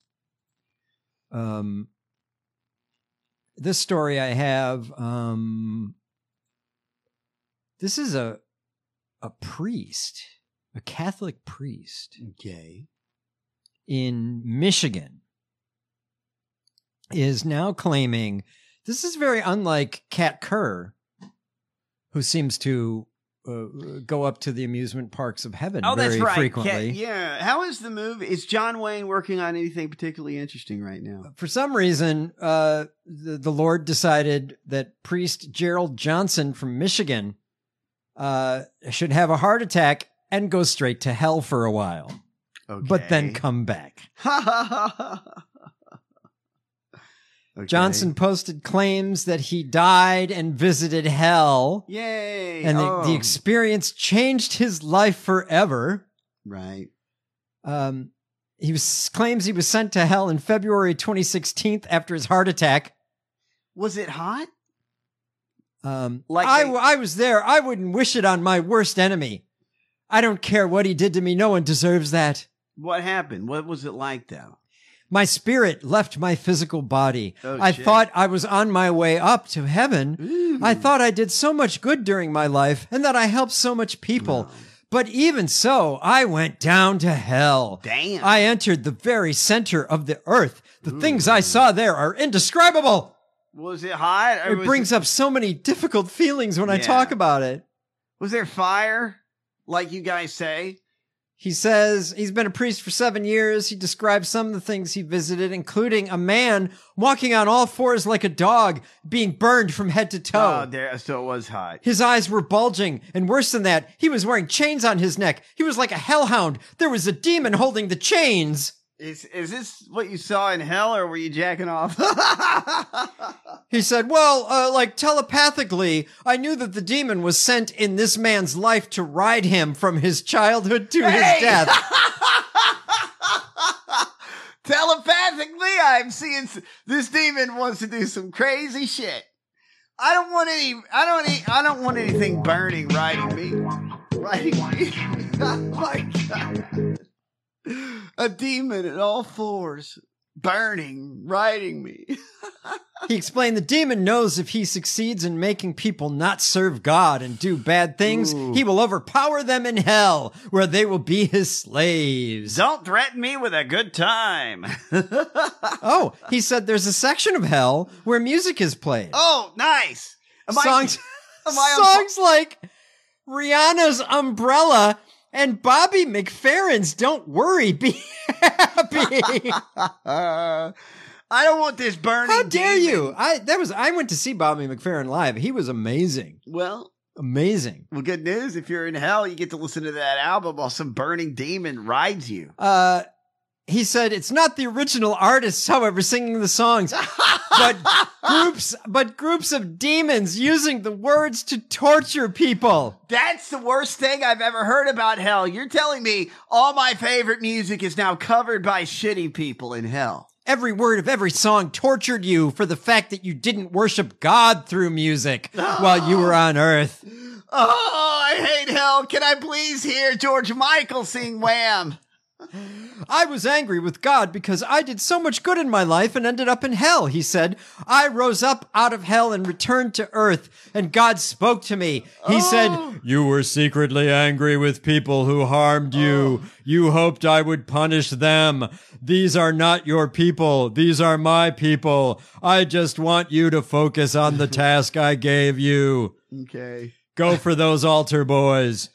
Um, this story I have, um, this is a a priest, a Catholic priest. Okay. In Michigan is now claiming, this is very unlike Kat Kerr, who seems to uh, go up to the amusement parks of heaven Oh, very that's right. frequently. Ca- yeah. How is the movie? Is John Wayne working on anything particularly interesting right now? For some reason, uh, the, the Lord decided that priest Gerald Johnson from Michigan uh, should have a heart attack and go straight to hell for a while. Okay. But then come back. Okay. Johnson posted claims that he died and visited hell. Yay. And the, oh. the experience changed his life forever. Right. Um, he was claims he was sent to hell in February twenty sixteen after his heart attack. Was it hot? Um, Like I, they- I was there. I wouldn't wish it on my worst enemy. I don't care what he did to me. No one deserves that. What happened? What was it like, though? My spirit left my physical body. Oh, I shit. thought I was on my way up to heaven. I thought I did so much good during my life and that I helped so much people. But even so, I went down to hell. Damn. I entered the very center of the earth. The things I saw there are indescribable. Was it hot? or It was brings up so many difficult feelings when I Yeah. talk about it. Was there fire, like you guys say? He says he's been a priest for seven years. He describes some of the things he visited, including a man walking on all fours like a dog, being burned from head to toe. Oh, there. So it was hot. His eyes were bulging, and worse than that, he was wearing chains on his neck. He was like a hellhound. There was a demon holding the chains. Is is this what you saw in hell, or were you jacking off? He said, well, uh, like telepathically, I knew that the demon was sent in this man's life to ride him from his childhood to Hey! his death. Telepathically, I'm seeing s- this demon wants to do some crazy shit. I don't want any. I don't. Any, I don't want anything burning, riding me, riding me. Oh my god! A demon at all fours, burning, riding me. He explained the demon knows if he succeeds in making people not serve God and do bad things, Ooh. he will overpower them in hell, where they will be his slaves. Don't threaten me with a good time. Oh, he said there's a section of hell where music is played. Oh, nice. Am I- songs am I on- songs like Rihanna's Umbrella and Bobby McFerrin's Don't Worry, Be Happy. I don't want this burning. How dare demon. you? I that was I went to see Bobby McFerrin live. He was amazing. Well, Amazing. well, good news. If you're in hell, you get to listen to that album while some burning demon rides you. Uh he said it's not the original artists, however, singing the songs, but groups but groups of demons using the words to torture people. That's the worst thing I've ever heard about hell. You're telling me all my favorite music is now covered by shitty people in hell. Every word of every song tortured you for the fact that you didn't worship God through music while you were on earth. Oh, I hate hell. Can I please hear George Michael sing Wham? I was angry with God because I did so much good in my life and ended up in hell, he said. I rose up out of hell and returned to earth, and God spoke to me. He Oh. said, you were secretly angry with people who harmed you. Oh. You hoped I would punish them. These are not your people. These are my people. I just want you to focus on the task I gave you. Okay. Go for those altar boys.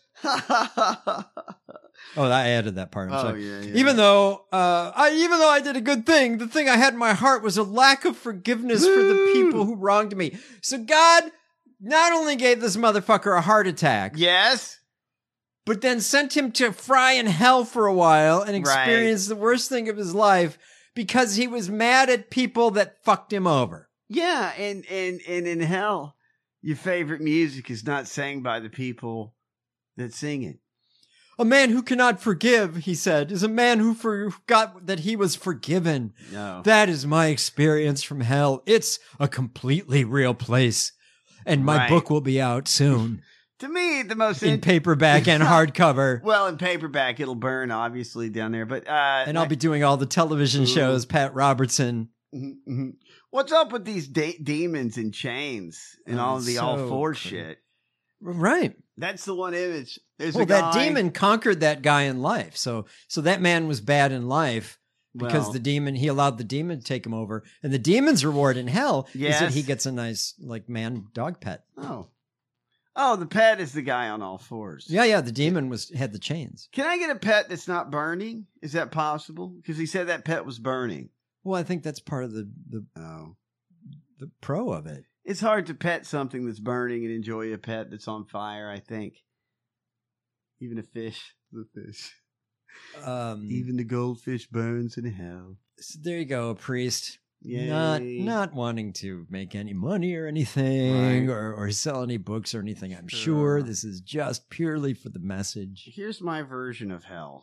Oh, I added that part. I'm Oh, sorry. yeah, yeah. Even though, uh, I even though I did a good thing, the thing I had in my heart was a lack of forgiveness for the people who wronged me. So God not only gave this motherfucker a heart attack, yes, but then sent him to fry in hell for a while and experience the worst thing of his life because he was mad at people that fucked him over. Yeah, and, and, and in hell, your favorite music is not sang by the people that sing it. A man who cannot forgive, he said, is a man who forgot that he was forgiven. No. That is my experience from hell. It's a completely real place. And my Right. book will be out soon. To me, the most In paperback and hardcover. Well, in paperback, it'll burn obviously down there. But uh, And I'll be doing all the television shows, Pat Robertson. Mhm, mhm. What's up with these de- demons in chains and Oh, all the so all four crazy. shit? Right. That's the one image. There's Well, a that guy- demon conquered that guy in life. So so that man was bad in life because Well- the demon, he allowed the demon to take him over. And the demon's reward in hell is Yes. that he gets a nice, like, man dog pet. Oh, oh, the pet is the guy on all fours. Yeah, yeah. The demon was had the chains. Can I get a pet that's not burning? Is that possible? Because he said that pet was burning. Well, I think that's part of the the oh. the pro of it. It's hard to pet something that's burning and enjoy a pet that's on fire, I think. Even a fish. The fish. Um, Even the goldfish burns in hell. So there you go, a priest. Yay. Not not wanting to make any money or anything, Right. or, or sell any books or anything. I'm Sure. sure this is just purely for the message. Here's my version of hell.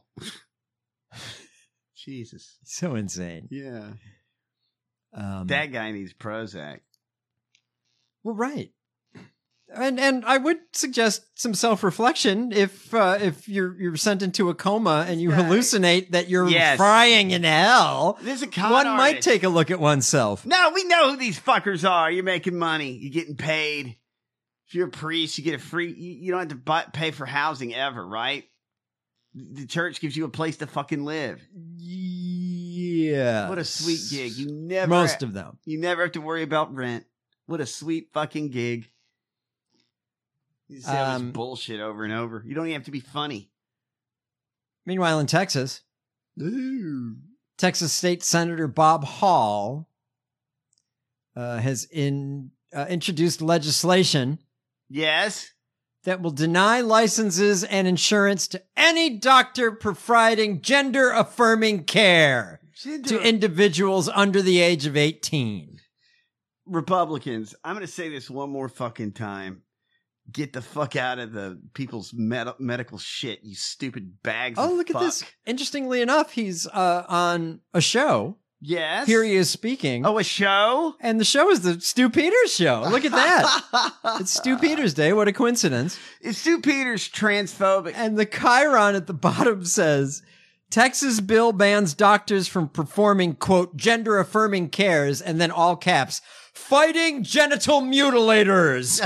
Jesus. So insane. Yeah. Um, That guy needs Prozac. Well, right. And and I would suggest some self reflection if uh, if you're you're sent into a coma and you hallucinate that you're Yes. frying in hell. There's a con One might artist. take a look at oneself. No, we know who these fuckers are. You're making money. You're getting paid. If you're a priest, you get a free. You, you don't have to buy, pay for housing ever, right? The church gives you a place to fucking live. Yeah. What a sweet gig. You never Most of them. You never have to worry about rent. What a sweet fucking gig. You say all Um, this bullshit over and over. You don't even have to be funny. Meanwhile, in Texas, Texas State Senator Bob Hall uh, has in uh, introduced legislation Yes. that will deny licenses and insurance to any doctor providing gender affirming care to individuals under the age of eighteen. Republicans, I'm going to say this one more fucking time. Get the fuck out of the people's med- medical shit, you stupid bags Oh, of look fuck. at this. Interestingly enough, he's uh, on a show. Yes. Here he is speaking. Oh, a show? And the show is the Stu Peters show. Look at that. It's Stu Peters Day. What a coincidence. Is Stu Peters transphobic? And the chyron at the bottom says, Texas bill bans doctors from performing, quote, gender affirming cares, and then all caps, fighting genital mutilators.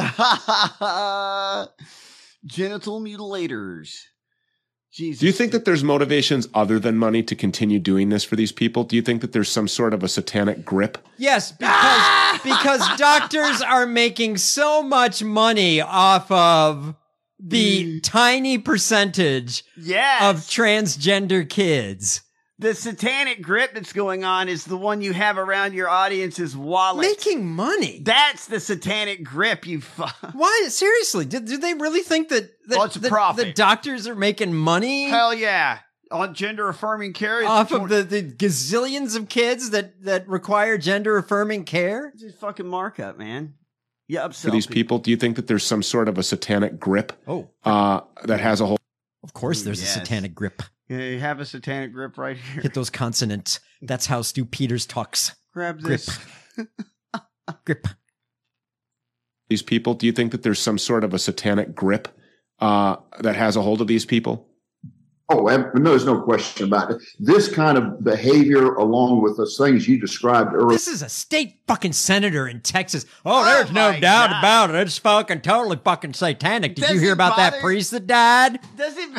Genital mutilators. Jesus. Do you think that there's motivations other than money to continue doing this for these people? Do you think that there's some sort of a satanic grip? Yes, because because doctors are making so much money off of the tiny percentage Yes. of transgender kids. The satanic grip that's going on is the one you have around your audience's wallet. Making money. That's the satanic grip, you fuck. Why? Seriously, did, do they really think that, that, Oh, it's a that profit. the doctors are making money Hell yeah. On gender affirming care. it's off twen- of the, the gazillions of kids that, that require gender affirming care? It's just fucking markup, man. Yeah, upsell For these people, do you think that there's some sort of a satanic grip Oh. uh, that has a whole... Of course there's Yes. a satanic grip. Yeah, you have a satanic grip right here. Hit those consonants. That's how Stu Peters talks. Grab Grip. this. Grip. These people, do you think that there's some sort of a satanic grip uh, that has a hold of these people? Oh, no, there's no question about it. This kind of behavior, along with the things you described earlier. This is a state fucking senator in Texas. Oh, there's oh no doubt God. about it. It's fucking totally fucking satanic. Did Does you hear about bother, that priest that died? Does it,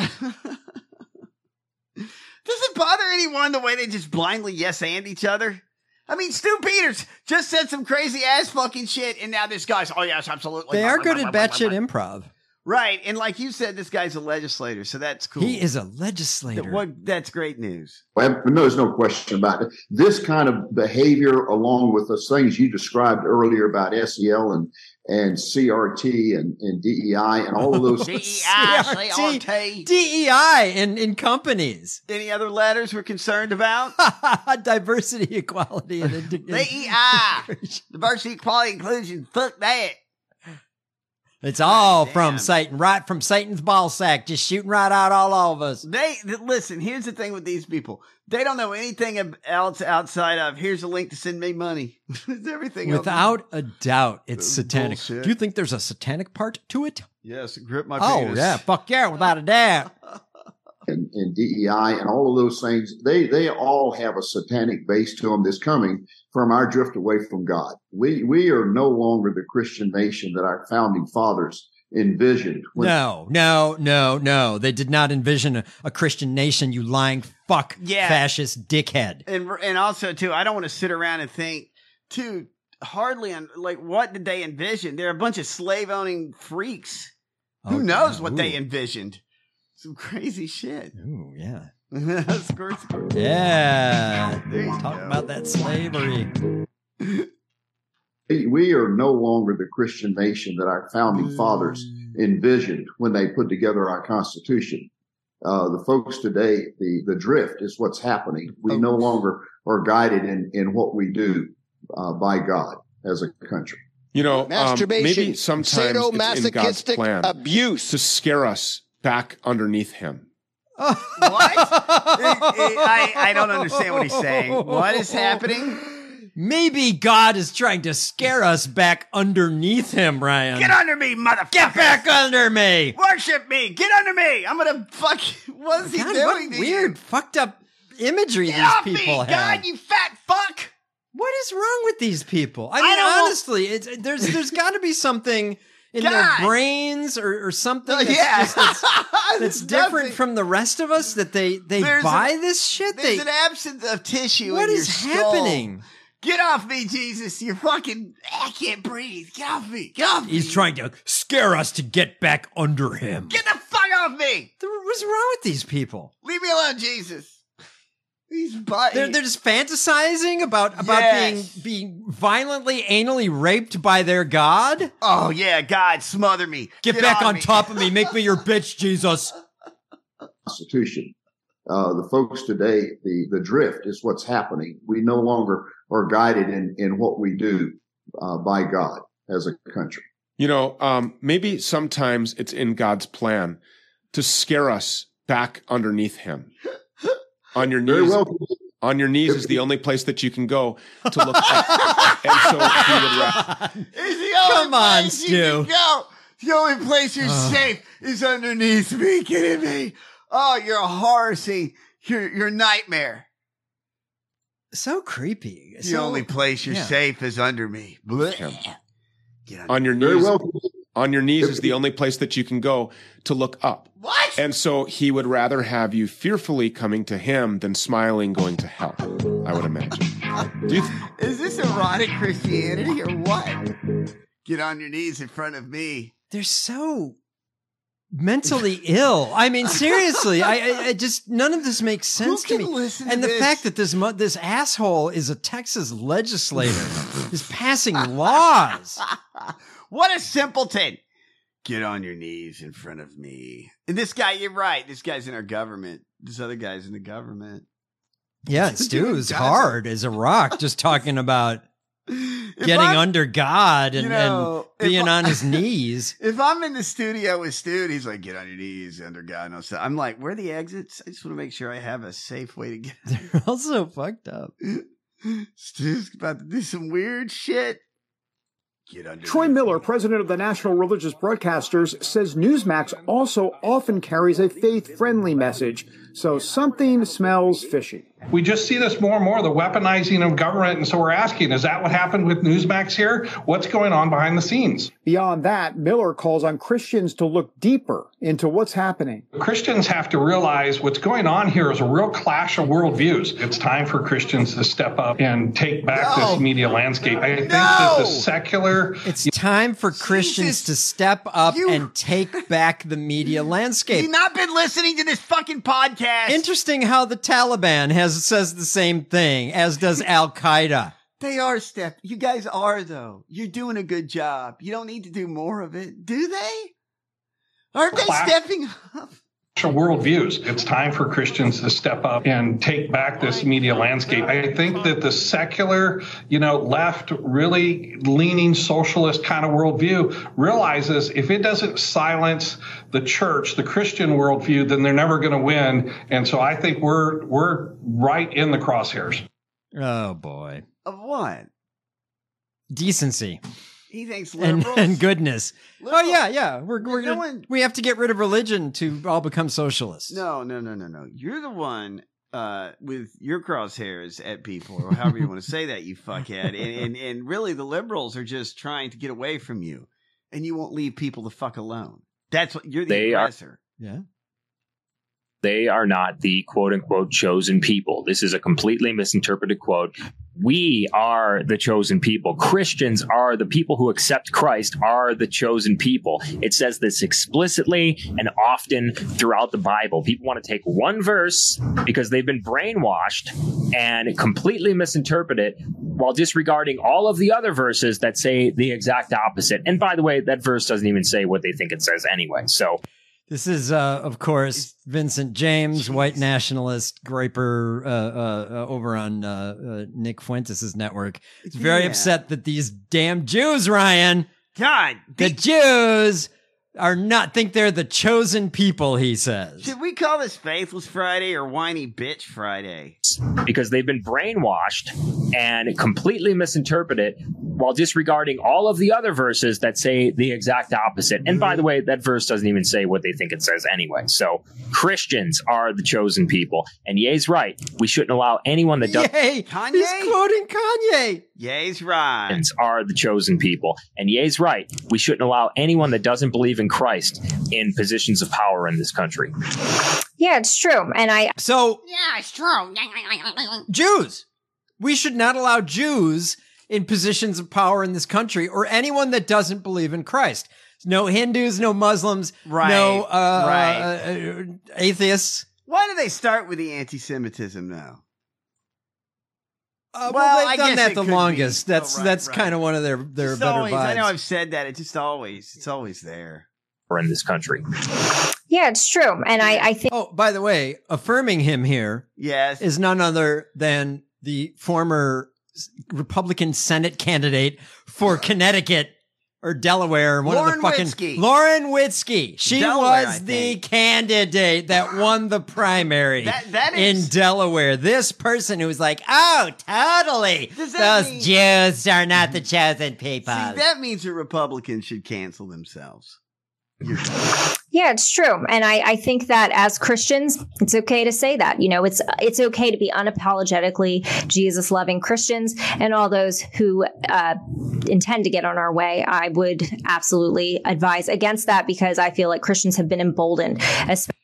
does it bother anyone the way they just blindly yes-and each other? I mean, Stu Peters just said some crazy ass fucking shit, and now this guy's, oh yes, absolutely. They are good at batshit improv. Right, and like you said, this guy's a legislator, so that's cool. He is a legislator. That, what, that's great news. Well, no, there's no question about it. This kind of behavior, along with the things you described earlier about S E L and and C R T and, and D E I and all of those. D E I, C R T. D E I in, in companies. Any other letters we're concerned about? Diversity, equality, and D E I. Diversity, equality, inclusion. Fuck that. It's all Damn. from Satan, right from Satan's ball sack, just shooting right out all of us. They listen. Here's the thing with these people: they don't know anything else outside of here's a link to send me money. It's everything. Without else. a doubt, it's satanic. Bullshit. Do you think there's a satanic part to it? Yes, grip my oh, penis. Oh yeah, fuck yeah, without a doubt. And, and D E I and all of those things, they they all have a satanic base to them that's coming from our drift away from God. We we are no longer the Christian nation that our founding fathers envisioned. When- no, no, no, no. They did not envision a, a Christian nation, you lying fuck yeah. fascist dickhead. And and also, too, I don't want to sit around and think, too, hardly on, like, what did they envision? They're a bunch of slave-owning freaks. Who okay. knows what Ooh. they envisioned? Some crazy shit. Ooh, yeah. Squirt, squirt. Yeah. Talk go. about that slavery. We are no longer the Christian nation that our founding mm. fathers envisioned when they put together our Constitution. Uh, the folks today, the, the drift is what's happening. We oh. no longer are guided in, in what we do uh, by God as a country. You know, masturbation, um, maybe sometimes it's in God's plan abuse to scare us back underneath him. What? I, I don't understand what he's saying. What is happening? Maybe God is trying to scare us back underneath him, Ryan. Get under me, motherfucker! Get back under me! Worship me! Get under me! I'm gonna fuck. What is he God, doing? What to weird, you? fucked up imagery Get these off people me, have. God, you fat fuck! What is wrong with these people? I mean, I honestly, it's, there's there's got to be something in God. their brains or, or something that's, yeah. just, that's, that's different nothing. from the rest of us that they, they buy an, this shit. There's they, an absence of tissue What in is your skull. happening? Get off me, Jesus. You're fucking, I can't breathe. Get off me. Get off me. He's trying to scare us to get back under him. Get the fuck off me. What's wrong with these people? Leave me alone, Jesus. He's biting. They're, they're just fantasizing about, about yes. being being violently, anally raped by their God? Oh, yeah, God, smother me. Get, Get back on, on me. top of me. Make me your bitch, Jesus. Constitution. Uh, the folks today, the, the drift is what's happening. We no longer are guided in, in what we do uh, by God as a country. You know, um, maybe sometimes it's in God's plan to scare us back underneath him. On your knees, well. on your knees is the only place that you can go to look up. And so he would wrap. It's the only Come on, place Stu. you can go. The only place you're uh. safe is underneath me. Kidding me? Oh, you're a horror scene. You're you're a nightmare. So creepy. The so, only place you're yeah. safe is under me. Get on your knees. Well. On your knees is the only place that you can go to look up. What? And so he would rather have you fearfully coming to him than smiling going to hell, I would imagine. Do you th- is this erotic Christianity or what? Get on your knees in front of me. They're so mentally ill. I mean, seriously, I, I, I just, none of this makes sense Who to can me. Listen and to the this? fact that this mo- this asshole is a Texas legislator, is passing laws. What a simpleton. Get on your knees in front of me. And this guy, you're right. This guy's in our government. This other guy's in the government. Yeah, and Stu is hard as a rock, just talking about getting I'm, under God and, you know, and being on his knees. If I'm in the studio with Stu and he's like, get on your knees under God. And I'm like, where are the exits? I just want to make sure I have a safe way to get. They're also fucked up. Stu's about to do some weird shit. Troy Miller, president of the National Religious Broadcasters, says Newsmax also often carries a faith-friendly message, so something smells fishy. We just see this more and more, the weaponizing of government, and so we're asking, is that what happened with Newsmax here? What's going on behind the scenes? Beyond that, Miller calls on Christians to look deeper into what's happening. Christians have to realize what's going on here is a real clash of worldviews. It's time for Christians to step up and take back No. this media landscape. I think No. that the secular... It's time for Christians to step up and take back the media landscape. You've not been listening to this fucking podcast. Interesting how the Taliban has says the same thing, as does Al Qaeda. They are step. You guys are though. You're doing a good job. You don't need to do more of it, do they? Aren't they Class- stepping up? worldviews. It's time for Christians to step up and take back this media landscape. I think that the secular, you know, left, really leaning socialist kind of worldview realizes if it doesn't silence the church, the Christian worldview, then they're never going to win. And so I think we're we're right in the crosshairs. Oh boy. Of what? Decency. He thinks And, liberals. and goodness. Oh yeah, yeah. We're we're No gonna, one- we have to get rid of religion to all become socialists. No, no, no, no, no. You're the one uh, with your crosshairs at people, or however you want to say that, you fuckhead. And, and and really, the liberals are just trying to get away from you, and you won't leave people the fuck alone. That's what you're the They are- aggressor. Yeah. They are not the quote unquote chosen people. This is a completely misinterpreted quote. We are the chosen people. Christians are the people who accept Christ are the chosen people. It says this explicitly and often throughout the Bible. People want to take one verse because they've been brainwashed and completely misinterpret it while disregarding all of the other verses that say the exact opposite. And by the way, that verse doesn't even say what they think it says anyway. So This is, uh, of course, Vincent James, white nationalist griper uh, uh, uh, over on uh, uh, Nick Fuentes' network. He's very Yeah. upset that these damn Jews, Ryan, God, the Jews are not think they're the chosen people. He says. Should we call this Faithless Friday or Whiny Bitch Friday? because they've been brainwashed and completely misinterpret it while disregarding all of the other verses that say the exact opposite. And by the way, that verse doesn't even say what they think it says anyway. So Christians are the chosen people. And Ye's right. We shouldn't allow anyone that does. Yay! Kanye? He's quoting Kanye. Ye's right. Are the chosen people. And Ye's right. We shouldn't allow anyone that doesn't believe in Christ in positions of power in this country. Yeah, it's true. And I. So. Yeah, it's true. Jews. We should not allow Jews in positions of power in this country or anyone that doesn't believe in Christ. No Hindus, no Muslims, Right, no uh, right. uh, uh, atheists. Why do they start with the anti-Semitism now? Uh, well, Well, they've I done guess that it the could be. longest. That's Oh, right, that's right. kind of one of their their Just better always, vibes. I know I've said that. It's just always, it's always there. Or in this country. Yeah, it's true. And I, I think. Oh, by the way, affirming him here yes. is none other than the former Republican Senate candidate for Connecticut or Delaware. One Lauren of the fucking Witzke. Lauren Witzke. She Delaware, was I the candidate that won the primary That- that in is- Delaware. This person who was like, "Oh, totally. Does that Those mean- Jews are not the chosen people." See, that means that Republicans should cancel themselves. You're Yeah, it's true. And I, I think that as Christians, it's okay to say that. You know, it's it's okay to be unapologetically Jesus-loving Christians, and all those who uh, intend to get on our way. I would absolutely advise against that because I feel like Christians have been emboldened. Especially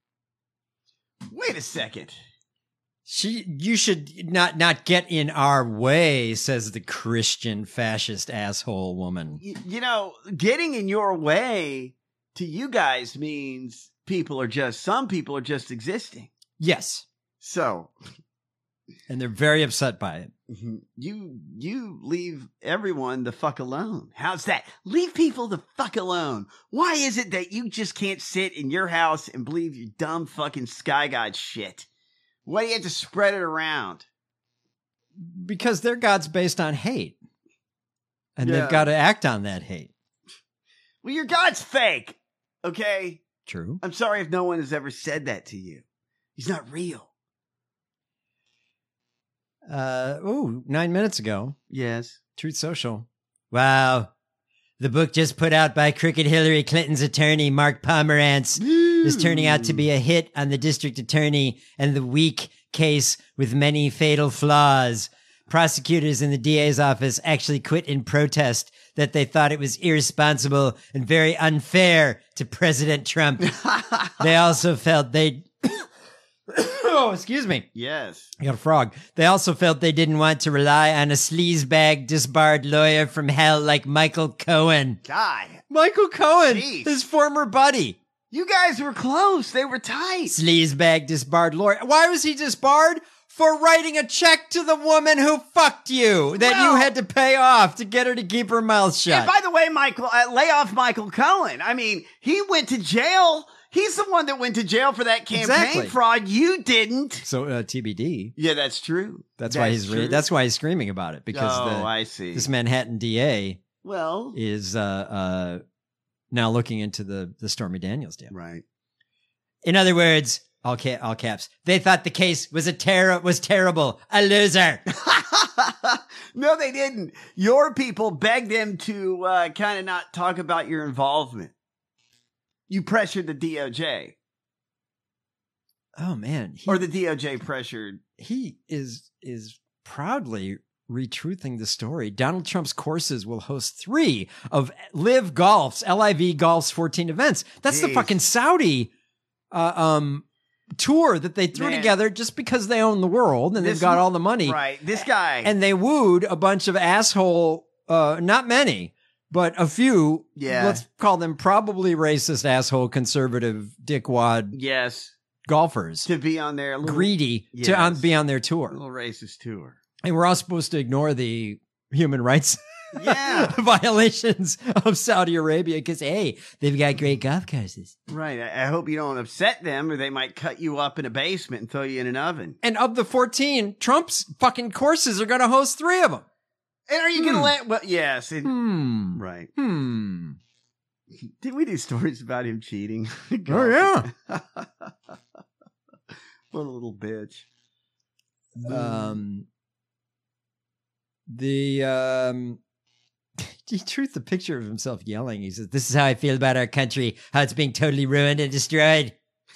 Wait a second. She, you should not not get in our way, says the Christian fascist asshole woman. You, you know, getting in your way to you guys means people are just, some people are just existing. Yes, So and they're very upset by it. you you leave everyone the fuck alone. How's that? Leave people the fuck alone. Why is it that you just can't sit in your house and believe your dumb fucking sky god shit? Why do you have to spread it around? Because their God's based on hate. And Yeah. they've got to act on that hate. Well, your God's fake, okay? True. I'm sorry if no one has ever said that to you. He's not real. Uh, ooh, nine minutes ago, Yes. Truth Social Wow. The book just put out by Crooked Hillary Clinton's attorney, Mark Pomerantz, is turning out to be a hit on the district attorney and the weak case with many fatal flaws. Prosecutors in the D A's office actually quit in protest that they thought it was irresponsible and very unfair to President Trump. They also felt they... Oh, excuse me. Yes. I got a frog. They also felt they didn't want to rely on a sleazebag, disbarred lawyer from hell like Michael Cohen. God. Michael Cohen, Jeez. his former buddy. You guys were close. They were tight. Sleazebag, disbarred lawyer. Why was he disbarred? For writing a check to the woman who fucked you that Well, you had to pay off to get her to keep her mouth shut. And by the way, Michael, uh, lay off Michael Cohen. I mean, he went to jail. He's the one that went to jail for that campaign Exactly. fraud. You didn't. So uh, T B D. Yeah, that's true. That's, why he's re- true. that's why he's screaming about it because Oh, the, I see. this Manhattan D A Well, is uh, uh, now looking into the the Stormy Daniels deal. Right. In other words, all ca- all caps. They thought the case was a terror was terrible, a loser. no, they didn't. Your people begged them to uh, kind of not talk about your involvement. You pressured the D O J. Oh man, he, or the D O J pressured. He is is proudly retruthing the story. Donald Trump's courses will host three of Live Golf's L I V Golf's fourteen events. That's Jeez. the fucking Saudi uh, um tour that they threw Man. together just because they own the world and This they've got m- all the money. Right. This guy. And they wooed a bunch of asshole, uh, not many, but a few, Yeah. let's call them probably racist, asshole, conservative, dickwad yes. golfers. To be on their little, Greedy Yes. to on, be on their tour. little racist tour. And we're all supposed to ignore the human rights Yeah. violations of Saudi Arabia because, hey, they've got great golf courses. Right. I, I hope you don't upset them or they might cut you up in a basement and throw you in an oven. And of the fourteen, Trump's fucking courses are going to host three of them. And are you going to let, well, yes. and- Hmm. Right. Hmm. Did we do stories about him cheating? Oh, yeah. What a little bitch. Um, the, um, he truth the picture of himself yelling. He says, "This is how I feel about our country, how it's being totally ruined and destroyed."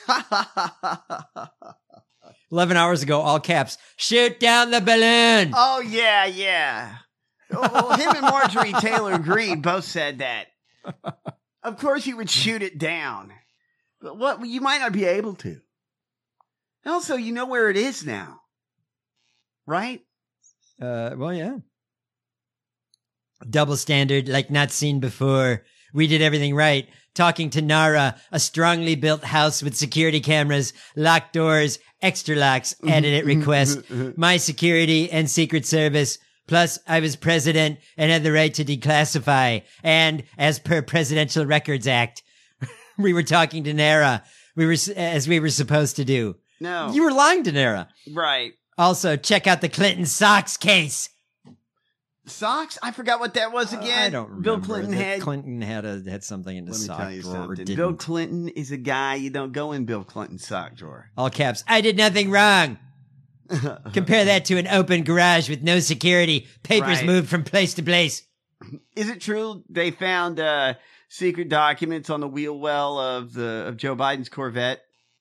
eleven hours ago, all caps, "Shoot down the balloon." Oh, yeah, yeah. Well, him and Marjorie Taylor Greene both said that. Of course you would shoot it down. But what you might not be able to. Also, you know where it is now. Right? Uh, well, yeah. Double standard, like not seen before. We did everything right. Talking to Nara, a strongly built house with security cameras, locked doors, extra locks, edit request, my security and Secret Service. Plus, I was president and had the right to declassify. And as per Presidential Records Act, we were talking to Nara. We were as we were supposed to do. No. You were lying to Nara. Right. Also, check out the Clinton socks case. Socks? I forgot what that was again. Uh, I don't remember. Bill Clinton that had. Clinton had a had something in his Let me sock tell you drawer. Or something. didn't. Bill Clinton is a guy you don't go in Bill Clinton's sock drawer. All caps. I did nothing wrong. Compare that to an open garage with no security. Papers Right. moved from place to place. Is it true they found uh, secret documents on the wheel well of the of Joe Biden's Corvette?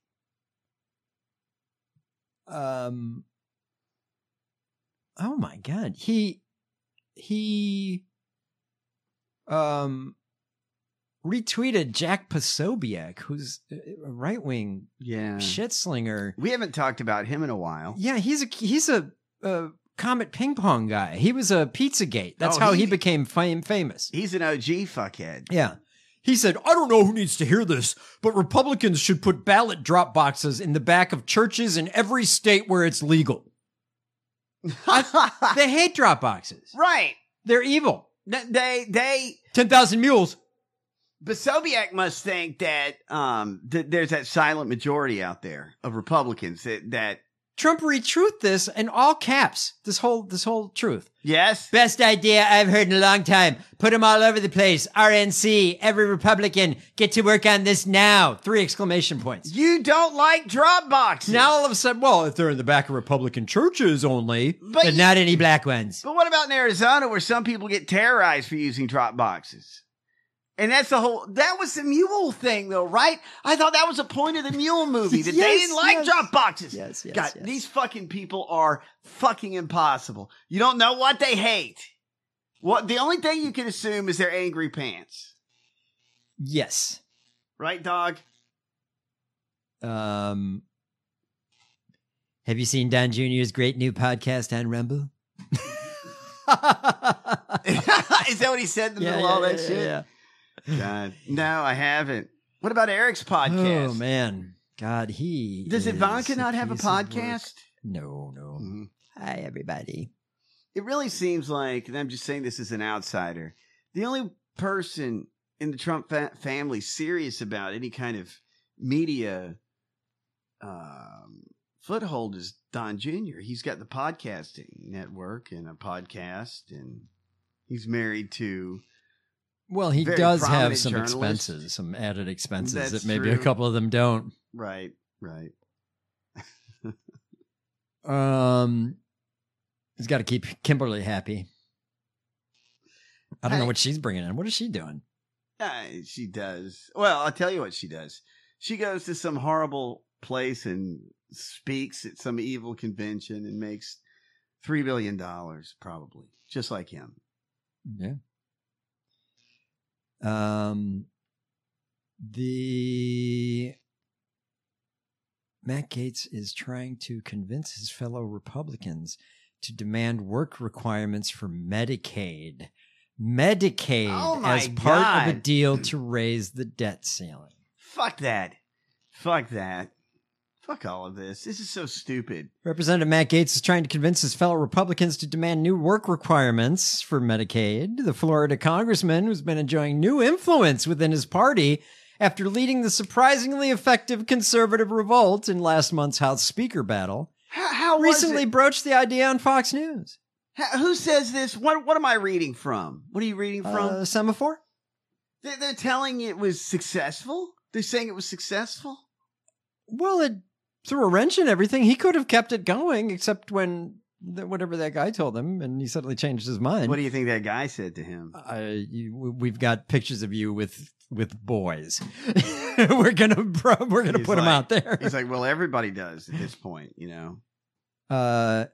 Um. Oh my God. He he um retweeted Jack Posobiec, who's a right wing Yeah. shit slinger. We haven't talked about him in a while. Yeah, he's a he's a, a Comet ping pong guy. He was a Pizzagate. That's Oh, how he, he- became fame famous. He's an O G fuckhead. Yeah. He said, "I don't know who needs to hear this, but Republicans should put ballot drop boxes in the back of churches in every state where it's legal." I- they hate drop boxes. Right. They're evil. Th- They they ten thousand mules. Posobiec must think that um that there's that silent majority out there of Republicans that that Trump retruth this in all caps. This whole this whole truth. Yes. Best idea I've heard in a long time. Put them all over the place. R N C, every Republican, get to work on this now. Three exclamation points. You don't like drop boxes. Now all of a sudden, well, if they're in the back of Republican churches only, but, but not any black ones. But what about in Arizona where some people get terrorized for using drop boxes? And that's the whole, that was the mule thing though, right? I thought that was the point of the mule movie, that yes, they didn't like yes. drop boxes. Yes, yes, God, yes. These fucking people are fucking impossible. You don't know what they hate. What, the only thing you can assume is they're angry pants. Yes. Right, dog? Um, have you seen Don Junior's great new podcast on Rumble? Is that what he said in the yeah, middle of yeah, all that yeah, shit? Yeah. God, no, I haven't. What about Eric's podcast? Oh man, God, he does Ivanka not have a podcast? No, no. Mm-hmm. Hi, everybody. It really seems like, and I'm just saying this as an outsider, the only person in the Trump fa- family serious about any kind of media um, foothold is Don Junior He's got the podcasting network and a podcast, and he's married to. Well, he Very does have some journalist. expenses, some added expenses That's that maybe true. a couple of them don't. Right, right. um, he's got to keep Kimberly happy. I don't Hey. know what she's bringing in. What is she doing? Uh, she does. Well, I'll tell you what she does. She goes to some horrible place and speaks at some evil convention and makes three billion dollars, probably, just like him. Yeah. Um, the Matt Gaetz is trying to convince his fellow Republicans to demand work requirements for Medicaid. Medicaid Oh my as part God. of a deal to raise the debt ceiling. Fuck that. Fuck that. Fuck all of this. This is so stupid. Representative Matt Gaetz is trying to convince his fellow Republicans to demand new work requirements for Medicaid. The Florida congressman who's been enjoying new influence within his party after leading the surprisingly effective conservative revolt in last month's House Speaker battle, How, how was recently it? broached the idea on Fox News. How, who says this? What What am I reading from? What are you reading from? Uh, Semaphore? They're, they're telling it was successful? They're saying it was successful? Well, it threw a wrench in everything. He could have kept it going, except when the, whatever that guy told him, and he suddenly changed his mind. What do you think that guy said to him? Uh, you, we've got pictures of you with with boys. we're gonna we're gonna He's put them like- out there. He's like, well, everybody does at this point, you know. Uh,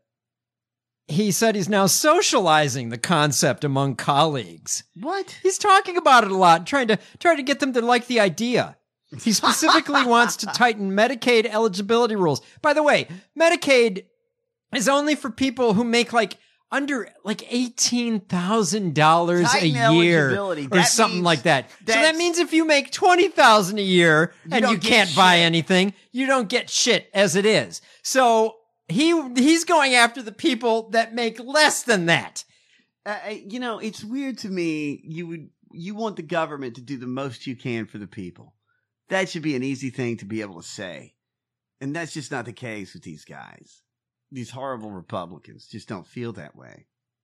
he said he's now socializing the concept among colleagues. What? He's talking about it a lot, trying to trying to get them to like the idea. He specifically wants to tighten Medicaid eligibility rules. By the way, Medicaid is only for people who make like under like eighteen thousand dollars a Tighten year eligibility. or That something means- like that. So that that's- means if you make twenty thousand dollars a year You and don't you get can't buy shit. anything, you don't get shit as it is. So he he's going after the people that make less than that. Uh, you know, it's weird to me. You would you want the government to do the most you can for the people. That should be an easy thing to be able to say. And that's just not the case with these guys. These horrible Republicans just don't feel that way.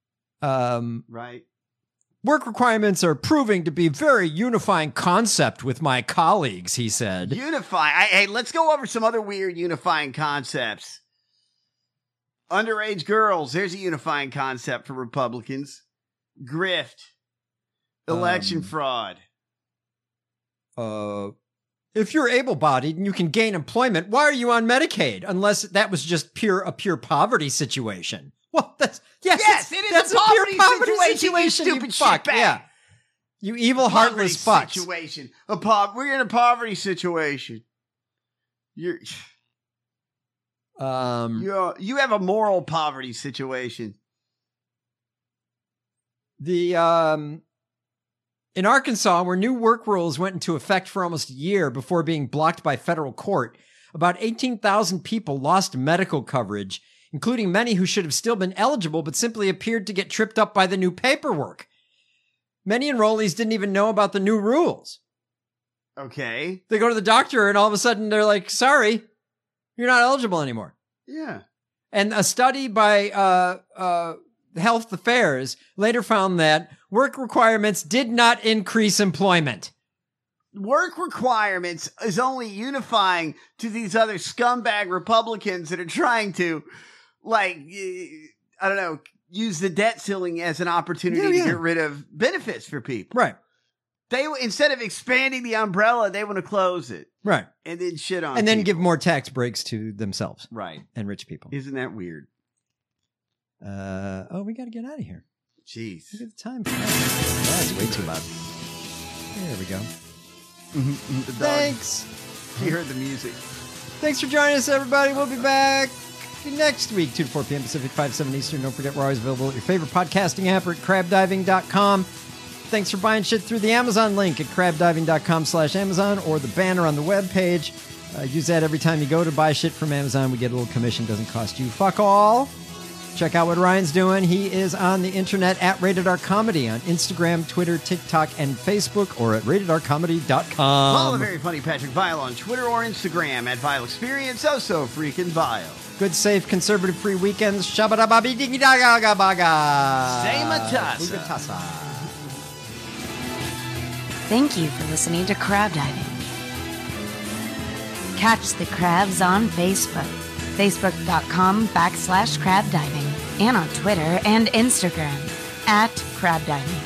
Um, Right? Work requirements are proving to be a very unifying concept with my colleagues, he said. Unify. I, hey, let's go over some other weird unifying concepts. Underage girls. There's a unifying concept for Republicans. Grift. Election Um, fraud. Uh, if you're able-bodied and you can gain employment, why are you on Medicaid? Unless that was just pure a pure poverty situation. Well, that's yes, Yes, it's- it is that's a poverty pure poverty situation, situation. you You stupid fuck, shitbag. yeah. You evil, Poverty heartless fucks. situation. A po- we're in a poverty situation. You're Um, you you have a moral poverty situation. The um, in Arkansas, where new work rules went into effect for almost a year before being blocked by federal court, about eighteen thousand people lost medical coverage, including many who should have still been eligible but simply appeared to get tripped up by the new paperwork. Many enrollees didn't even know about the new rules. Okay. They go to the doctor and all of a sudden they're like, sorry, you're not eligible anymore. Yeah. And a study by uh, uh, Health Affairs later found that work requirements did not increase employment. Work requirements is only unifying to these other scumbag Republicans that are trying to, like, I don't know, use the debt ceiling as an opportunity Yeah, yeah. to get rid of benefits for people. Right. They instead of expanding the umbrella, they want to close it. Right. And then shit on And then people. give more tax breaks to themselves. Right. And rich people. Isn't that weird? Uh, oh, we got to get out of here. Jeez. Look at the time. Oh, that's way too loud. There we go. Mm-hmm. The dog. Thanks. You heard the music. Thanks for joining us, everybody. We'll be back next week, two to four p.m. Pacific, five, seven Eastern. Don't forget, we're always available at your favorite podcasting app or at crab diving dot com. Thanks for buying shit through the Amazon link at crab diving dot com slash Amazon or the banner on the webpage. Uh, use that every time you go to buy shit from Amazon. We get a little commission. Doesn't cost you fuck all. Check out what Ryan's doing. He is on the internet at Rated R Comedy on Instagram, Twitter, TikTok, and Facebook, or at rated r comedy dot com. Follow the very funny Patrick Vile on Twitter or Instagram at Vile Experience. Oh, so freaking Vile. Good, safe, conservative-free weekends. Shabba-dabba-bee-dee-dee-da-ga-ga-ba-ga. Say matassa. Ugatassa. Thank you for listening to Crab Diving. Catch the crabs on Facebook, facebook.com backslash crab diving, and on Twitter and Instagram at crab diving.